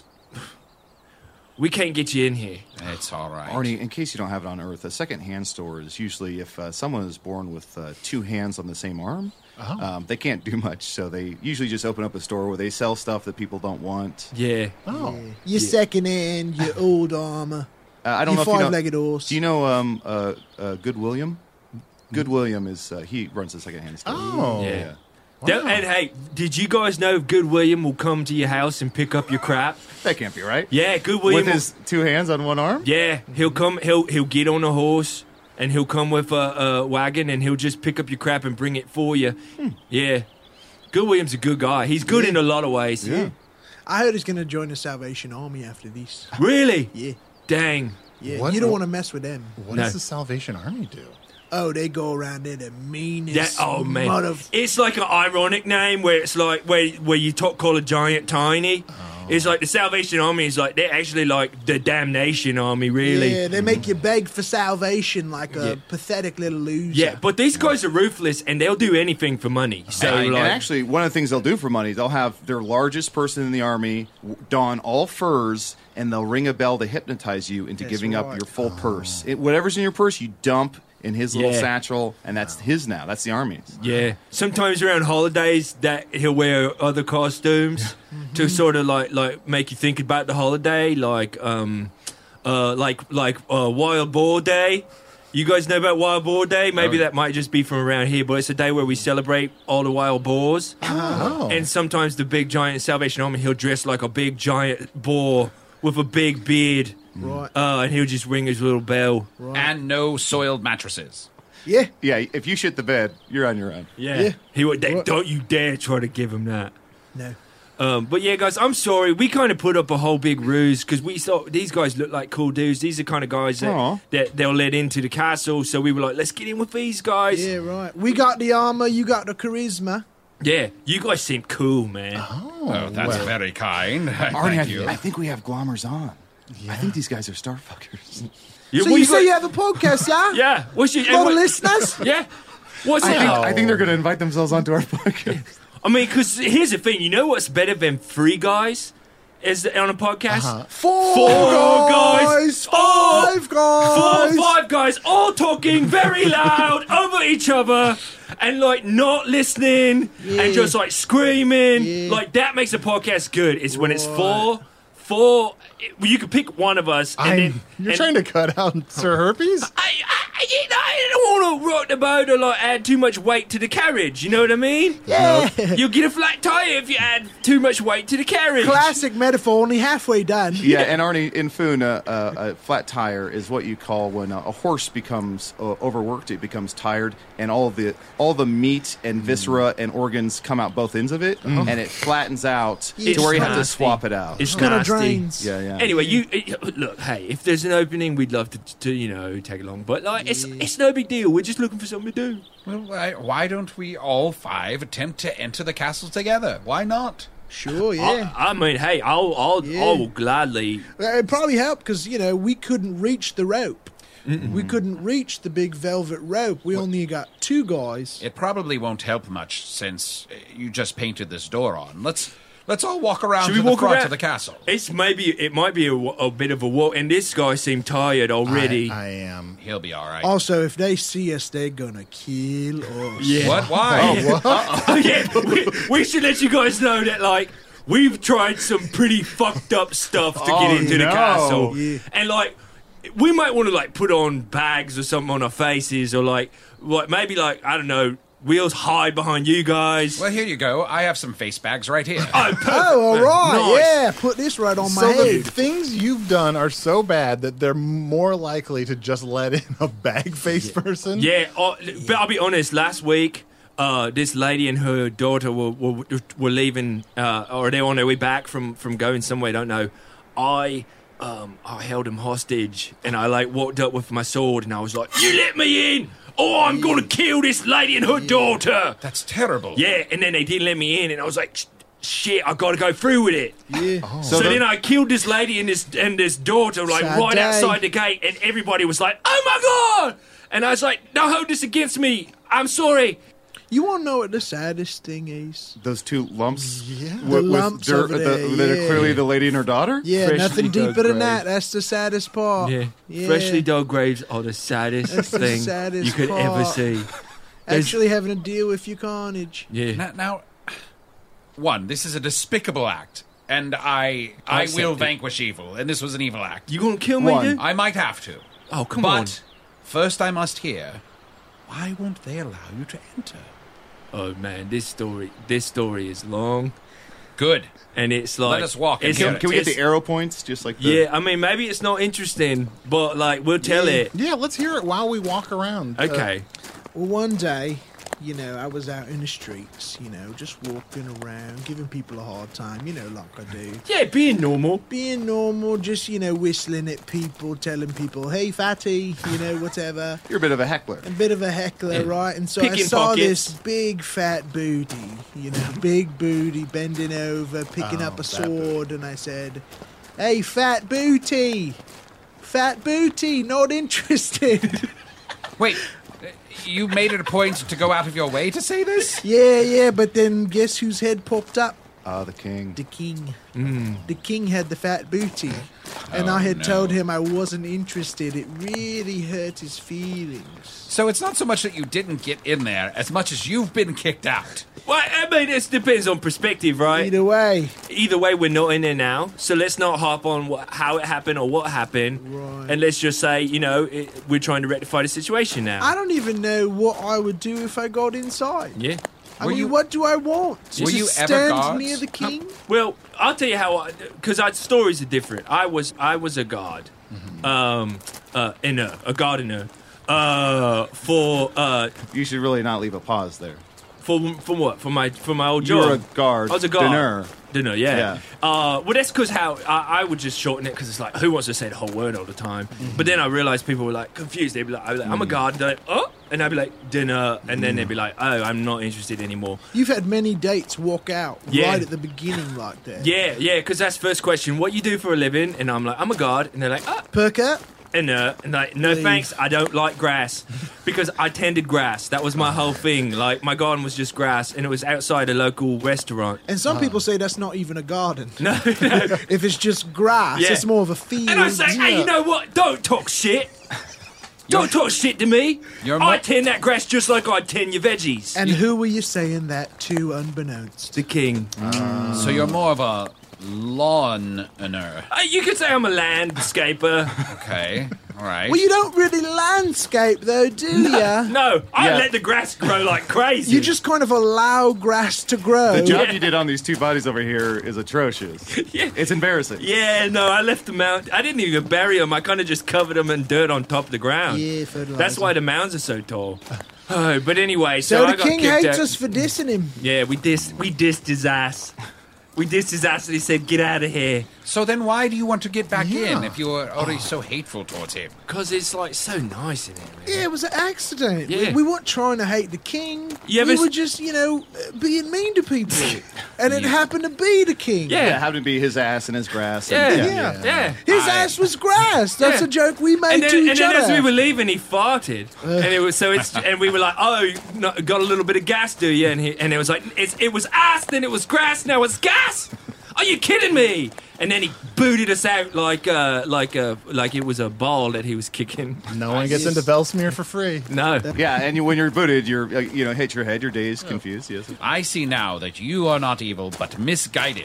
we can't get you in here. It's all right. Arnie, in case you don't have it on Earth, a second-hand store is usually if uh, someone is born with uh, two hands on the same arm, Oh. um, they can't do much. So they usually just open up a store where they sell stuff that people don't want. Yeah. Oh. Your second hand, your old armor. Uh, I don't Your know if you know. five-legged horse. Do you know um, uh, uh, Good William? Good William is uh, he runs a second-hand store. Oh. Yeah. Wow. Don't- And hey, did you guys know Good William will come to your house and pick up your crap? That can't be right. Yeah, Good William. With his two hands on one arm. will, yeah, he'll come. He'll he'll get on a horse and he'll come with a, a wagon and he'll just pick up your crap and bring it for you. Hmm. Yeah, Good William's a good guy. He's good Yeah. in a lot of ways. Yeah. I heard he's going to join the Salvation Army after this. Really? Yeah. Dang. Yeah. What- You don't want to mess with them. What No. does the Salvation Army do? Oh, they go around there the meanest. That, oh man, mother- it's like an ironic name where it's like where where you talk, call a giant tiny. Oh. It's like the Salvation Army is like they're actually like the Damnation Army, really. Yeah, they make you beg for salvation like a Yeah. pathetic little loser. Yeah, but these guys are ruthless and they'll do anything for money. So and, like, and actually, one of the things they'll do for money, they'll have their largest person in the army w- don all furs, and they'll ring a bell to hypnotize you into That's giving up right. your full purse. It, whatever's in your purse, you dump in his little Yeah. satchel, and that's his now. That's the army's. yeah, sometimes around holidays that he'll wear other costumes to sort of like like make you think about the holiday, like um, uh, like like uh, Wild Boar Day. You guys know about Wild Boar Day? Maybe Oh. that might just be from around here, but it's a day where we celebrate all the wild boars. Oh. And sometimes the big giant Salvation Army, he'll dress like a big giant boar with a big beard. Right. Uh, and he'll just ring his little bell. And no soiled mattresses. Yeah. Yeah, if you shit the bed, you're on your own. Yeah. Yeah. He would. They, What? don't you dare try to give him that. No. Um, but yeah, guys, I'm sorry. We kind of put up a whole big ruse because we thought these guys look like cool dudes. These are kind of guys that, that they'll let into the castle. So we were like, let's get in with these guys. Yeah, right. We got the armor, you got the charisma. Yeah, you guys seem cool, man. Oh, oh that's well. very kind. Arnie, Thank I, you. I think we have glommers on. Yeah. I think these guys are starfuckers. Yeah, so you, you say got... you have a podcast, yeah? Yeah. What's your... For the listeners? Yeah. What's I it? Think, I think they're going to invite themselves onto our podcast. I mean, because here's the thing. You know what's better than three guys is on a podcast? Uh-huh. Four, Four guys. guys. Five oh, guys. Four, five guys all talking very loud over each other and, like, not listening yeah. and just, like, screaming. Yeah. Like, that makes a podcast good. It's when it's four... Four, you could pick one of us. And then, you're and trying to cut out Sir Herpes? I, I, you know, I don't want to rock the boat or like add too much weight to the carriage. You know what I mean? Yeah. You'll get a flat tire if you add too much weight to the carriage. Classic metaphor, only halfway done. Yeah, and Arnie, in Foon, uh, uh, a flat tire is what you call when uh, a horse becomes uh, overworked. It becomes tired, and all of the all the meat and viscera and organs come out both ends of it, mm. and it flattens out it's to where you nasty. have to swap it out. It's kind of nasty. drains. Yeah, yeah. Anyway, you it, look. Hey, if there's an opening, we'd love to, to you know, tag along. But like, yeah. it's it's no big deal. We're just looking for something to do. Well, why, why don't we all five attempt to enter the castle together? Why not? Sure, yeah. I, I mean, hey, I'll I'll Yeah. I'll gladly. It'd probably help because, you know, we couldn't reach the rope. Mm-mm. We couldn't reach the big velvet rope. We only got two guys. It probably won't help much since you just painted this door on. Let's let's all walk around Should to we the walk front around? of the castle. It's maybe it might be a, a bit of a walk, and this guy seemed tired already. I, I am. He'll be all right. Also, if they see us, they're gonna kill us. Yeah. What? Why? Oh, what? Oh, yeah, we, we should let you guys know that, like, we've tried some pretty fucked up stuff to Oh, get into no. the castle. Yeah. And, like, we might want to, like, put on bags or something on our faces or, like, like maybe, like, I don't know, wheels hide behind you guys. Well, here you go. I have some face bags right here. Oh, perfect. Oh, all right. Nice. Yeah, put this right on my So head. the things you've done are so bad that they're more likely to just let in a bag-faced person? Yeah, oh, but I'll be honest, last week... Uh, this lady and her daughter were were, were leaving, uh, or they're on their way back from, from going somewhere. I don't know. I um I held them hostage, and I like walked up with my sword, and I was like, "You let me in, or I'm gonna kill this lady and her daughter." That's terrible. Yeah, and then they didn't let me in, and I was like, "Shit, I gotta go through with it." Yeah. Oh. So, So the- then I killed this lady and this and this daughter like Sad right day. outside the gate, and everybody was like, "Oh my god!" And I was like, "Don't hold this against me. I'm sorry." You want to know what the saddest thing is? Those two lumps, Yeah. with, The with lumps dirt over there, the, that are yeah. clearly the lady and her daughter. Yeah, Freshly nothing dug deeper than grave. that. That's the saddest part. Yeah. Yeah. Freshly dug graves are the saddest That's the thing saddest you could ever part. see. There's- Actually having to deal with your carnage. Yeah. Now, now, one, this is a despicable act, and I I Accept will it. vanquish evil, and this was an evil act. You gonna kill me, One. dude? I might have to. Oh, come but on. first I must hear, why won't they allow you to enter? Oh man, this story this story is long, Good. and it's like Let us walk and it's- hear Can, it. can we get the it's- arrow points? Just like the, Yeah, I mean maybe it's not interesting, but like we'll tell Yeah. it. Yeah, let's hear it while we walk around. Uh, Okay. Well, one day, you know, I was out in the streets, you know, just walking around, giving people a hard time, you know, like I do. Yeah, being normal. Being normal, just, you know, whistling at people, telling people, hey, fatty, you know, whatever. You're a bit of a heckler. A bit of a heckler, Yeah. right? And so I Picking saw pockets. this big fat booty, you know, big booty bending over, picking Oh, up a fat booty. sword, and I said, hey, fat booty, fat booty, not interested. Wait, you made it a point to go out of your way to say this? Yeah, yeah, but then guess whose head popped up? Ah, the king. The king. Mm. The king had the fat booty. And Oh, I had no. told him I wasn't interested. It really hurt his feelings. So it's not so much that you didn't get in there as much as you've been kicked out. Well, I mean, it depends on perspective, right? Either way. Either way, we're not in there now, so let's not harp on what, how it happened or what happened, Right. and let's just say, you know, it, we're trying to rectify the situation now. I don't even know what I would do if I got inside. yeah. I Were mean, you- what do I want? Were Just you ever stand guards? near the king? Well, I'll tell you how, because our stories are different. I was I was a guard, um, uh, in a, a gardener, uh, for uh, You should really not leave a pause there. For for what? For my for my old You job. were a guard. I was a guard. Dinner. Dinner, yeah. Yeah. Uh, well, that's because how I, I would just shorten it because it's like who wants to say the whole word all the time? Mm-hmm. But then I realized people were like confused. They'd be like, I'd be like I'm a guard. They're like, oh, and I'd be like dinner, and then they'd be like, oh, I'm not interested anymore. You've had many dates walk out Yeah. right at the beginning like that. Yeah, yeah, because that's first question. What you do for a living? And I'm like, I'm a guard, and they're like, ah, Perk up. and uh, and like, no Please. thanks, I don't like grass because I tended grass. That was my whole thing. Like my garden was just grass, and it was outside a local restaurant. And some people say that's not even a garden. No, no. If it's just grass, Yeah. it's more of a field. And I say, hey, you know what? Don't talk shit. Don't talk shit to me. You're I mo- tend that grass just like I tend your veggies. And who were you saying that to, unbeknownst? the king. So you're more of a lawner. Uh, you could say I'm a landscaper. Okay, all right. Well, you don't really landscape, though, do you? No, I Yeah. let the grass grow like crazy. You just kind of allow grass to grow. The job Yeah. you did on these two bodies over here is atrocious. Yeah. It's embarrassing. Yeah, no, I left them out. I didn't even bury them. I kind of just covered them in dirt on top of the ground. Yeah, fertilizer. That's why the mounds are so tall. Oh, but anyway, so, So I the got king kicked hates out. us for dissing him. Yeah, we dissed, we dissed his ass. We dissed his ass and he said, get out of here. So then why do you want to get back Yeah. in if you were already so hateful towards him? Because it's like so nice in here, man. Yeah, it was an accident. Yeah. We, we weren't trying to hate the king. You ever we s- were just, you know, being mean to people. And it Yeah. happened to be the king. Yeah. Yeah, having to be his ass and his grass. Yeah, And, yeah, yeah. His I- ass was grass. That's Yeah. a joke we made And then, to and each then other. as we were leaving, he farted, and it was so it's and we were like, "Oh, you not, got a little bit of gas, do you?" And he, and it was like, it's, "It was ass, then it was grass, now it's gas." Are you kidding me? And then he booted us out like uh, like uh, like it was a ball that he was kicking. No one gets into Belsmere for free. No. Yeah, and you, when you're booted, you're uh, you know hit your head, your days confused. Yes. I see now that you are not evil, but misguided.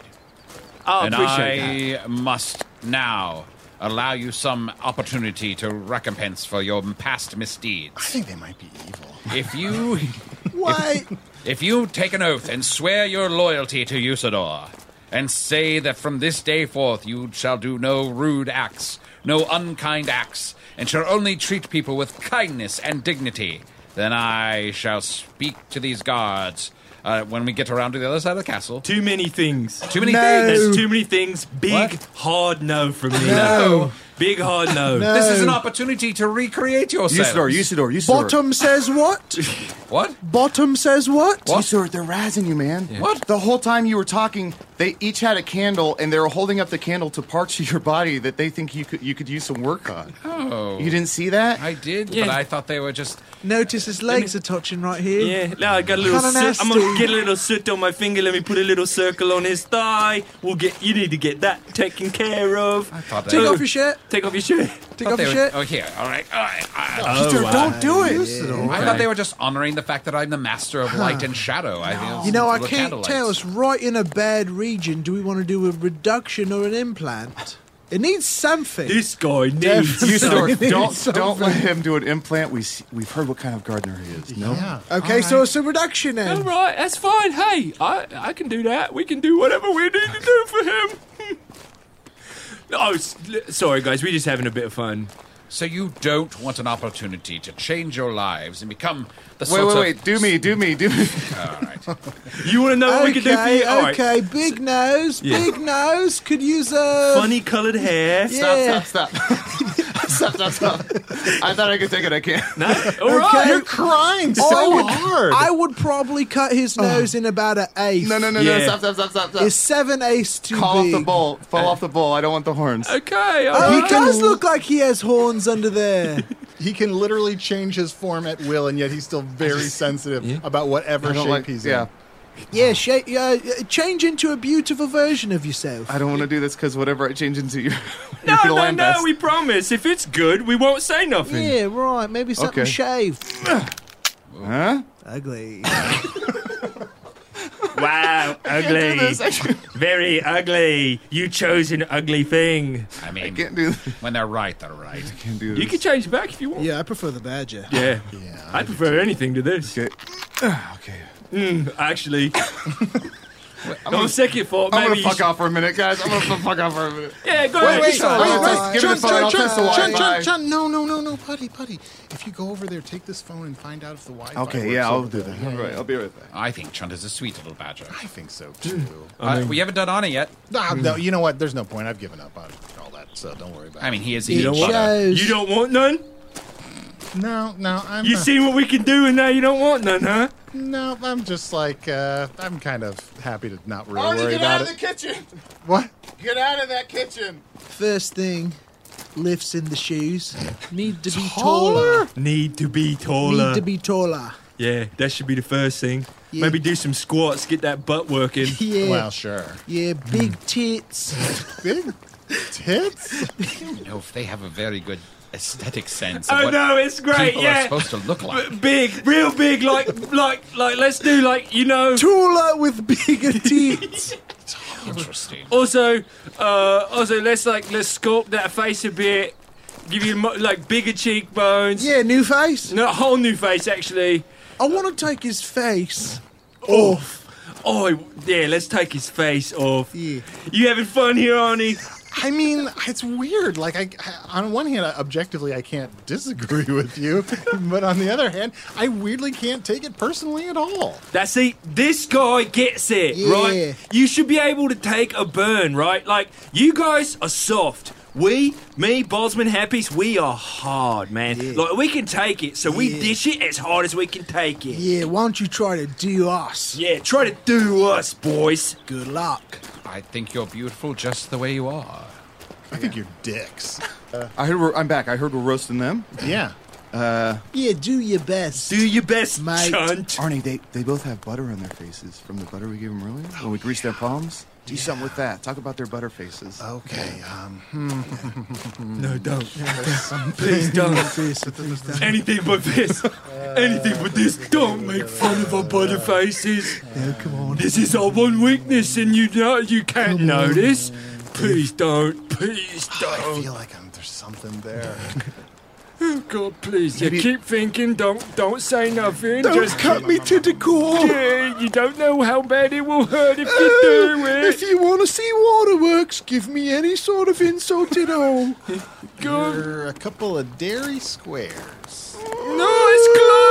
I and appreciate I must now allow you some opportunity to recompense for your past misdeeds. I think they might be evil. If you Why? if you take an oath and swear your loyalty to Usador, and say that from this day forth you shall do no rude acts, no unkind acts, and shall only treat people with kindness and dignity, then I shall speak to these guards uh, when we get around to the other side of the castle. that. Too many things. Too many No. things. There's too many things. Big What? hard no from me. No. Big hard no. No. This is an opportunity to recreate yourselves. Usador, Usador, Usador. Bottom says what? What? Bottom says what? What? Usador, they're razzing you, man. What? The whole time you were talking, they each had a candle, and they were holding up the candle to parts of your body that they think you could you could use some work on. Oh. You didn't see that? I did, Yeah. but I thought they were just... Notice his legs are touching right here. Yeah, now I got a little. Kinda Soot. I'm gonna nasty. get a little soot on my finger. Let me put a little circle on his thigh. We'll get. You need to get that taken care of. I thought Take they off your shirt. Take off your shirt. Take thought off they your were- shirt. Oh, here. All right. All right. All right. Usador, don't do it. I thought they were just honoring the fact that I'm the master of light and shadow. I think You know, I the can't candlelights. tell. It's right in a bad region. Do we want to do a reduction or an implant? It needs something. This guy needs. Definitely. Usador, don't Something. don't let him do an implant. We see, we've heard what kind of gardener he is. No. Yeah. Okay, so it's a reduction All then. right, that's fine. Hey, I I can do that. We can do whatever we need to do for him. Oh, s- sorry, guys. We're just having a bit of fun. So you don't want an opportunity to change your lives and become the Wait, sort wait, of... wait. Do me, do me, do me. All right. You want to know what we can do for Okay, you? All right. okay, big nose, Yeah. big nose. Could use a Funny coloured hair. Yeah. Stop, stop, stop. stop, stop, stop. I thought I could take it. I can't. No? All right. Okay. You're crying so I would, hard. I would probably cut his nose in about an eighth. No, no, no, Yeah. no. Stop, stop, stop, stop, stop. Is seven eighths too Call big? off the bull. Fall off the bull. I don't want the horns. Okay. All Oh, right. he does look like he has horns under there. He can literally change his form at will, and yet he's still very sensitive about whatever I don't shape like. he's Yeah. in. Yeah, shape, uh, change into a beautiful version of yourself. I don't want to do this because whatever I change into, you're, No, you're no, gonna no. lambast. We promise. If it's good, we won't say nothing. Yeah, right. Maybe something Okay. shaved. Huh? Ugly. Wow, ugly. Very ugly. You chose an ugly thing. I mean, Can't do. This. when they're right, they're right. Can't do this. You can change back if you want. Yeah, I prefer the badger. Yeah. I prefer anything to this. Okay. okay. Mm, actually, On second thought, I'm maybe gonna you fuck off for a minute, guys. I'm gonna fuck off for a minute. Yeah, go Wait, ahead. wait, It's wait, all right. wait, I'll give me Chun, the phone, Chun, I'll Chun, test the Chun, Wi-Fi. Chun, Chun, no, no, no, no, Putty, Putty. If you go over there, take this phone and find out if the Wi-Fi Okay, works yeah, I'll over do there. that. All right, I'll be right back. I think Chunt is a sweet little badger. I think so, too. Uh, we haven't done Anna yet. Nah, no, you know what? There's no point. I've given up on all that, so don't worry about it. I mean, he is It eating butter. shows. You don't want none? No, no, I'm You not- seen what we can do and now you don't want none, huh? No, I'm just like, uh, I'm kind of happy to not really Arnie, worry get about out of it. the kitchen! What? Get out of that kitchen! First thing, lifts in the shoes. Need to be taller. Need to be taller. Need to be taller. Yeah, that should be the first thing. Yeah. Maybe do some squats, get that butt working. Yeah. Well, sure. Yeah, big tits. Big tits? You know, if they have a very good aesthetic sense of Oh what no, it's great. people Yeah, are supposed to look like. B- big, real big. Like, like, like. Let's do like you know. Taller with bigger tits. Interesting. Also, uh, also let's like let's sculpt that face a bit. Give you mo- like bigger cheekbones. Yeah, new face. No, a whole new face actually. I want to take his face off. Oh, yeah, let's take his face off. Yeah. You having fun here, Arnie? I mean, it's weird. Like, I, I, on one hand, objectively, I can't disagree with you, but on the other hand, I weirdly can't take it personally at all. That see, this guy gets it, Yeah. right? You should be able to take a burn, right? Like, you guys are soft. We, me, Bosman, Happies, we are hard, man. Yeah. Like, we can take it, so we Yeah. dish it as hard as we can take it. Yeah, why don't you try to do us? Yeah, try to do us, boys. Good luck. I think you're beautiful just the way you are. I think you're dicks. I heard we're, I'm back. I heard we're roasting them. Yeah. Yeah, do your best. Do your best, Mate. chunt. Arnie, they, they both have butter on their faces from the butter we gave them earlier when we greased their palms. Do something with that. Talk about their butter faces. Okay. Um. No, don't. Please don't. Anything but this. Anything but this. Don't make fun of our butter faces. No, come on. This is our one weakness, and you know you can't notice. Please don't. Please I don't. feel like I'm, there's something there. Oh God, please. You keep thinking. Don't don't say nothing. Don't Just cut me to the core. Yeah, you don't know how bad it will hurt if you do it. If you want to see waterworks, give me any sort of insult at all. Go. You're a couple of dairy squares. No, it's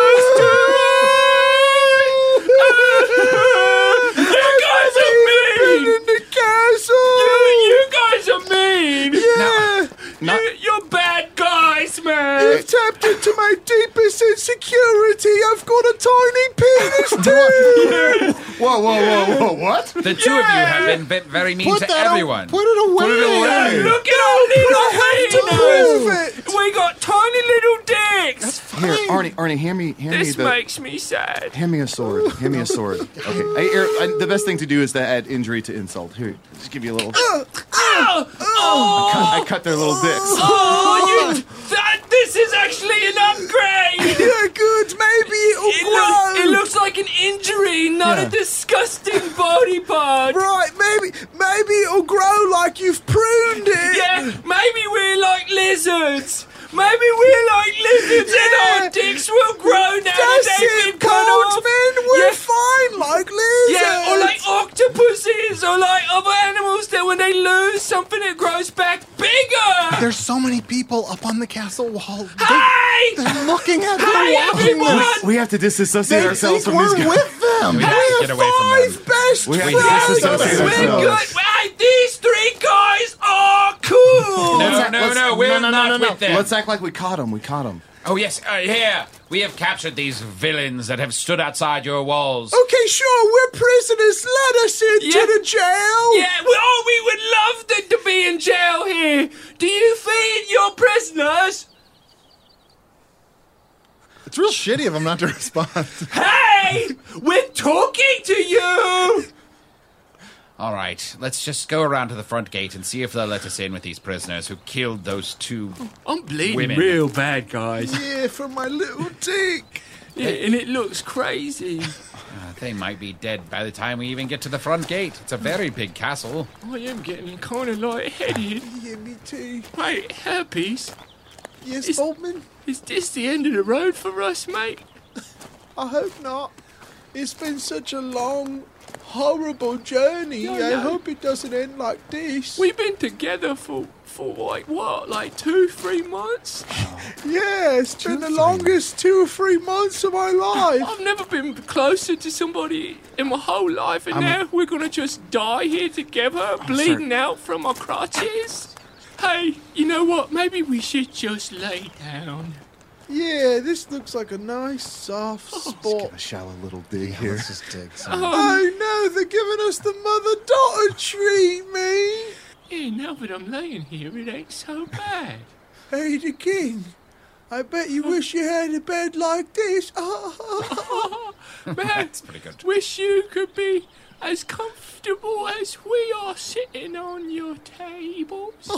closed. You guys are mean. In the castle. You, you guys are mean. Yeah. Not- You, you're bad guys, man. You've tapped into my deepest insecurity. I've got a tiny penis too. Whoa, whoa, whoa, whoa, what? The two of you have been ve- very mean Put to that everyone. Put it away. Put it away. Yeah, look at all these I have to prove it. We got tiny little dicks. Here, Arnie, Arnie, hand me, hand me This the, makes me sad. hand me a sword. Hand me a sword. Okay. I, here, I, the best thing to do is to add injury to insult. Here, just give you a little. Oh, oh, I cut their little dicks. oh, you, that, this is actually an upgrade. Yeah, good. Maybe it'll It, grow. look, it looks like an injury, not Yeah. a disgusting body part. Right, maybe maybe it'll grow like you've pruned it. Yeah, maybe we're like lizards. Maybe we're like lizards and Yeah. our dicks will grow now That's that they've it, been cut off. Boatman. We're Yeah. fine like lizards. Yeah, or like octopuses, or like other animals that when they lose something, it grows back bigger. There's so many people up on the castle wall. They're, Hey! they're looking at them, Hey, watching everyone! this. We have to disassociate They ourselves think from these we're guys. with them. We have to get away from them. Five best We have to friends. disassociate We're ourselves. good. Hey, these three guys are cool. No, Let's- no, let's- no, we're no, no, not no, no. with them. Let's act like we caught him. We caught him. Oh, yes, uh, here. We have captured these villains that have stood outside your walls. Okay, sure, we're prisoners. Let us into Yeah. the jail. Yeah, we, oh, we would love to, to be in jail here. Do you feed your prisoners? It's real shitty of them not to respond. Hey, we're talking to you. All right, let's just go around to the front gate and see if they'll let us in with these prisoners who killed those two. I'm bleeding Women. real bad, guys. Yeah, from my little dick. Yeah, and it looks crazy. Uh, they might be dead by the time we even get to the front gate. It's a very big castle. I am getting kind of lightheaded. Yeah, me too. Hey, Herpes, Yes, It's- Boltman? is this the end of the road for us, mate? I hope not. It's been such a long, horrible journey. Yeah, I I know. hope it doesn't end like this. We've been together for, for like, what, like two, three months? Yeah, it's been the longest two or three months of my life. I've never been closer to somebody in my whole life, and I'm- now we're gonna just die here together, bleeding out from our crotches. Hey, you know what? Maybe we should just lay down. Yeah, this looks like a nice soft spot. A shallow little dig here. Let's just dig some. Oh no, they're giving us the mother-daughter treatment. Yeah, now that I'm laying here, it ain't so bad. Hey, the king. I bet you wish you had a bed like this. Man, That's pretty good. wish you could be as comfortable as we are sitting on your tables.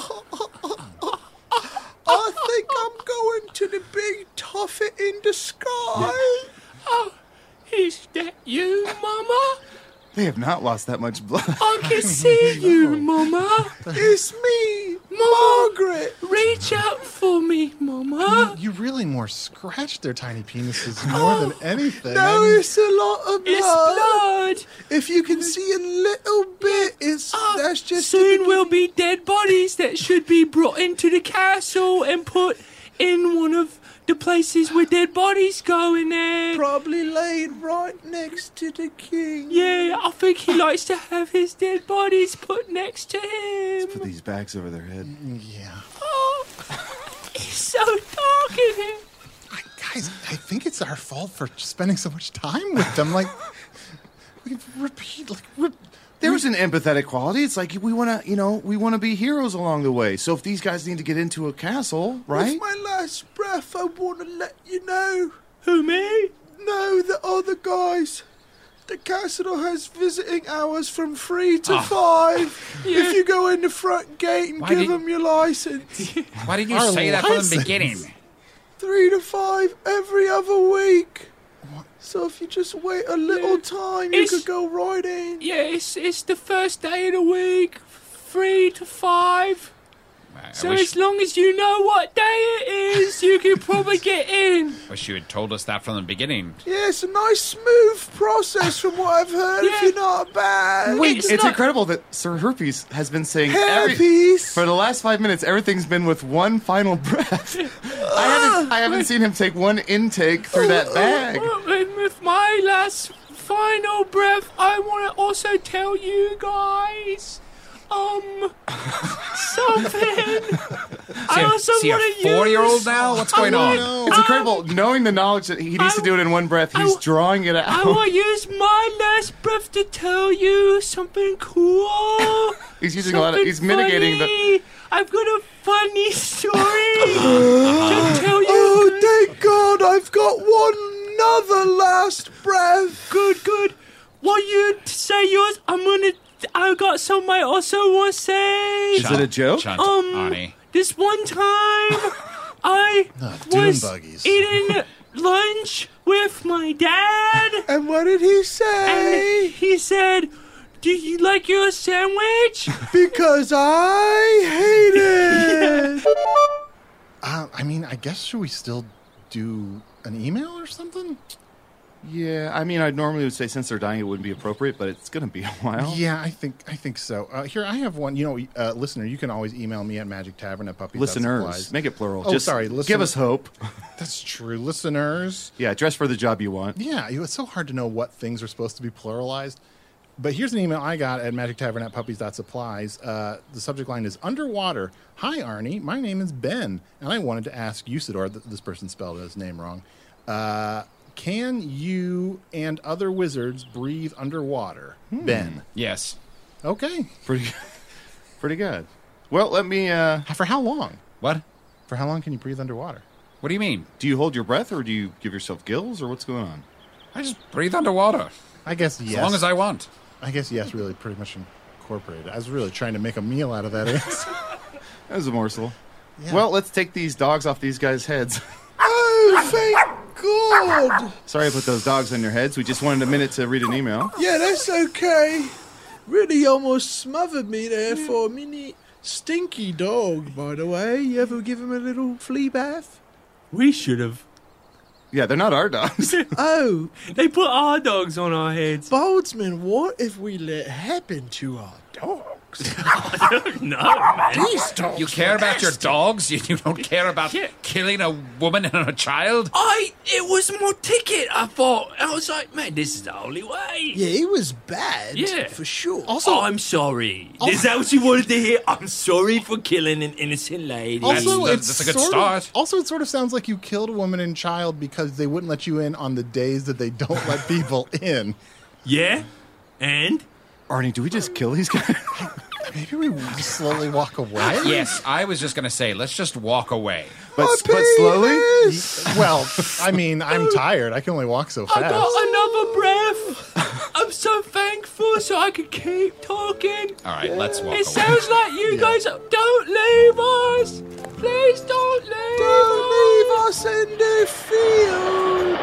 I think I'm going to the big tuffet in the sky. Oh, is that you, Mama? They have not lost that much blood. I can see you, Mama. It's me, Mama. Margaret. Reach out for me, Mama. You really more scratch their tiny penises more than anything. No, I- it's a lot of blood. It's blood. If you can see a little bit, it's Oh, that's just soon will be dead bodies that should be brought into the castle and put in one of the places where dead bodies go in there. probably laid right next to the king. Yeah, I think he likes to have his dead bodies put next to him. Put these bags over their head. Yeah. Oh, it's so dark in here. I, guys, I think it's our fault for spending so much time with them. Like, we repeat, like, re- There's an empathetic quality. It's like we want to, you know, we want to be heroes along the way. So if these guys need to get into a castle, right? With my last breath, I want to let you know. Who, me? No, the other guys. The castle has visiting hours from three to five. Yeah. If you go in the front gate and Why give did- them your license. Why didn't you Our say that from the license. beginning? Three to five every other week. So if you just wait a little time, you It's- could go right in. Yeah, it's, it's the first day of the week, three to five. I So wish, as long as you know what day it is, you can probably get in. wish you had told us that from the beginning. Yeah, it's a nice smooth process from what I've heard, if Yeah. you're not bad. Wait, It's, not- incredible that Sir Herpes has been saying every, Herpes. for the last five minutes. Everything's been with one final breath. I haven't, I haven't seen him take one intake through that bag. Well, and with my last final breath, I want to also tell you guys, um, something. I also Is he a want to four-year-old use. now? What's going on? No. It's incredible knowing the knowledge that he needs to do it in one breath. He's I- drawing it I out. want to use my last breath to tell you something cool. He's using a lot of. He's mitigating the. the. I've got a funny story to tell you. Oh, thank God, I've got one another last breath. Good, good. While you say yours, I'm gonna. I got some I also want to say. Is it a joke? Chunt, Um, Arnie. This one time, I Ah, dune was buggies. eating lunch with my dad, And what did he and say? he said, "Do you like your sandwich?" Because I hate it. Uh, I mean, I guess should we still do an email or something? Yeah, I mean, I normally would say since they're dying, it wouldn't be appropriate, but it's going to be a while. Yeah, I think I think so. Uh, here, I have one. You know, uh, listener, you can always email me at magic tavern at puppies. Listeners, make it plural. Oh, Just sorry, give listen- us hope. That's true. Listeners. Yeah, dress for the job you want. Yeah, it's so hard to know what things are supposed to be pluralized. But here's an email I got at magic tavern at puppies dot supplies. Uh, the subject line is underwater. Hi, Arnie. My name is Ben, and I wanted to ask Usador, th- this person spelled his name wrong, uh, can you and other wizards breathe underwater? Ben. Yes. Okay. Pretty, pretty good. Well, let me. Uh, For how long? What? For how long can you breathe underwater? What do you mean? do you hold your breath, or do you give yourself gills, or what's going on? I just breathe underwater. I guess yes. As long as I want. I guess yes, really pretty much incorporated. I was really trying to make a meal out of that answer. That was a morsel. Yeah. Well, let's take these dogs off these guys' heads. Oh, thank God. Sorry I put those dogs on your heads. We just wanted a minute to read an email. Yeah, that's okay. Really almost smothered me there for a minute. Stinky dog, by the way. You ever give him a little flea bath? We should have. Yeah, they're not our dogs. Oh, They put our dogs on our heads. Boltzmann, what if we let happen to our dogs? No, man. These dogs You care were about your nasty. dogs? You, you don't care about Yeah. killing a woman and a child? I, it was my ticket, I thought. I was like, man, this is the only way. Yeah, it was bad. Yeah. For sure. Also, I'm sorry. Is that what you wanted to hear? I'm sorry for killing an innocent lady. Also, That's- it's that's a good sort start. Of, also, it sort of sounds like you killed a woman and child because they wouldn't let you in on the days that they don't let people in. Yeah? And? Arnie, do we just kill these guys? Maybe we slowly walk away? Yes, I was just going to say, let's just walk away. But, but slowly? Well, I mean, I'm tired. I can only walk so I fast. got another breath. I'm so thankful so I could keep talking. All right, let's walk It away. sounds like you guys don't leave us. Please don't leave Don't us. leave us in the field.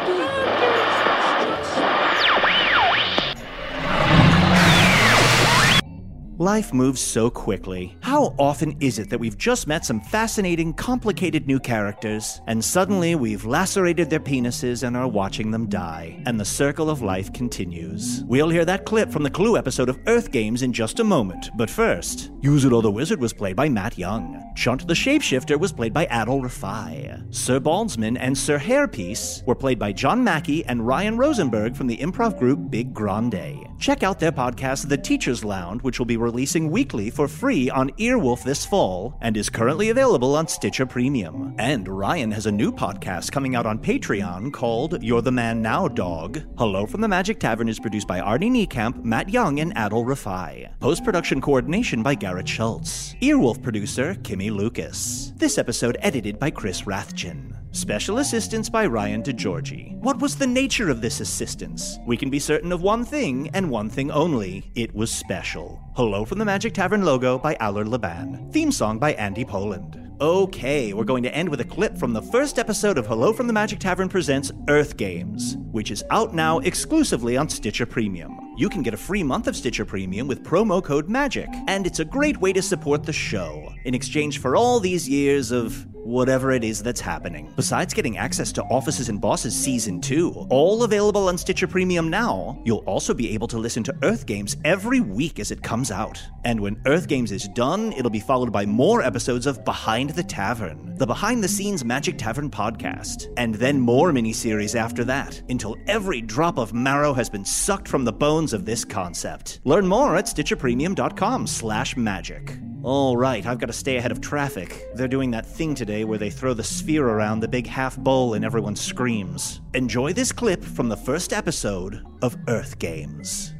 Life moves so quickly. How often is it that we've just met some fascinating, complicated new characters, and suddenly we've lacerated their penises and are watching them die, and the circle of life continues? We'll hear that clip from the Clue episode of Earth Games in just a moment, but first, Yuzuro the Wizard was played by Matt Young. Chunt the Shapeshifter was played by Adol Rafai. Sir Baldsman and Sir Hairpiece were played by John Mackey and Ryan Rosenberg from the improv group Big Grande. Check out their podcast, The Teacher's Lounge, which will be releasing weekly for free on Earwolf this fall and is currently available on Stitcher Premium. And Ryan has a new podcast coming out on Patreon called You're the Man Now, Dog. Hello from the Magic Tavern is produced by Arnie Niekamp, Matt Young, and Adol Rafai. Post-production coordination by Garrett Schultz. Earwolf producer Kimmy Lucas. This episode edited by Chris Rathjen. Special assistance by Ryan DeGiorgi. What was the nature of this assistance? We can be certain of one thing, and one thing only. It was special. Hello from the Magic Tavern logo by Allard Laban. Theme song by Andy Poland. Okay, we're going to end with a clip from the first episode of Hello from the Magic Tavern Presents Earth Games, which is out now exclusively on Stitcher Premium. You can get a free month of Stitcher Premium with promo code MAGIC, and it's a great way to support the show in exchange for all these years of whatever it is that's happening. Besides getting access to Offices and Bosses Season two, all available on Stitcher Premium now, you'll also be able to listen to Earth Games every week as it comes out. And when Earth Games is done, it'll be followed by more episodes of Behind the Tavern, the behind-the-scenes Magic Tavern podcast, and then more miniseries after that, until every drop of marrow has been sucked from the bones of this concept. Learn more at stitcherpremium.com slash magic. All right, I've got to stay ahead of traffic. They're doing that thing today where they throw the sphere around the big half bowl and everyone screams. Enjoy this clip from the first episode of Earth Games.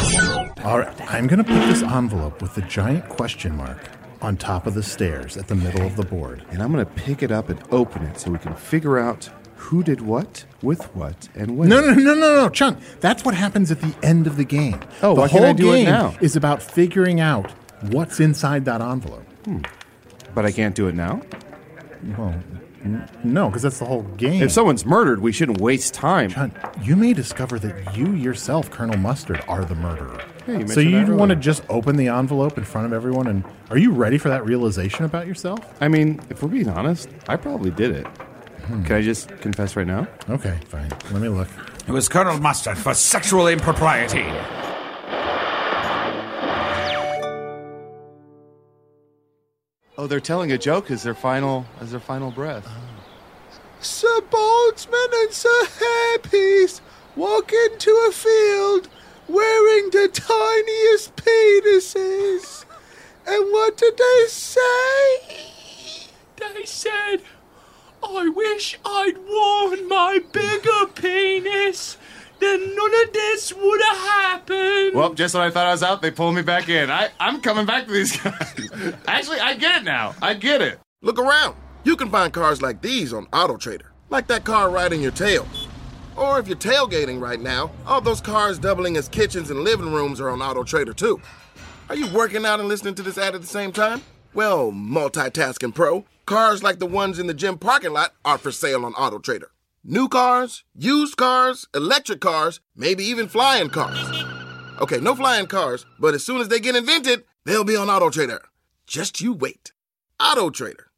All right, I'm going to put this envelope with the giant question mark on top of the stairs at the middle of the board. And I'm going to pick it up and open it so we can figure out who did what, with what, and when. No, no, no, no, no, Chunt. That's what happens at the end of the game. Oh, the why whole can't I do it game now? is about figuring out what's inside that envelope. Hmm. But I can't do it now? Well, n- no, because that's the whole game. If someone's murdered, we shouldn't waste time. Chunt, you may discover that you yourself, Colonel Mustard, are the murderer. Yeah, you so mentioned you that want to earlier. just open the envelope in front of everyone, and are you ready for that realization about yourself? I mean, if we're being honest, I probably did it. Hmm. Can I just confess right now? Okay, fine. Let me look. It was Colonel Mustard for sexual impropriety. Oh, they're telling a joke as their final as their final breath. Sir Boltzmann and Sir Hairpiece walk into a field wearing the tiniest penises. And what did they say? They said, I wish I'd worn my bigger penis. Then none of this would have happened. Well, just when I thought I was out, they pulled me back in. I, I'm coming back to these guys. Actually, I get it now. I get it. Look around. You can find cars like these on AutoTrader. Like that car riding your tail. Or if you're tailgating right now, all those cars doubling as kitchens and living rooms are on AutoTrader too. Are you working out and listening to this ad at the same time? Well, multitasking pro, cars like the ones in the gym parking lot are for sale on AutoTrader. New cars, used cars, electric cars, maybe even flying cars. Okay, no flying cars, but as soon as they get invented, they'll be on AutoTrader. Just you wait. AutoTrader.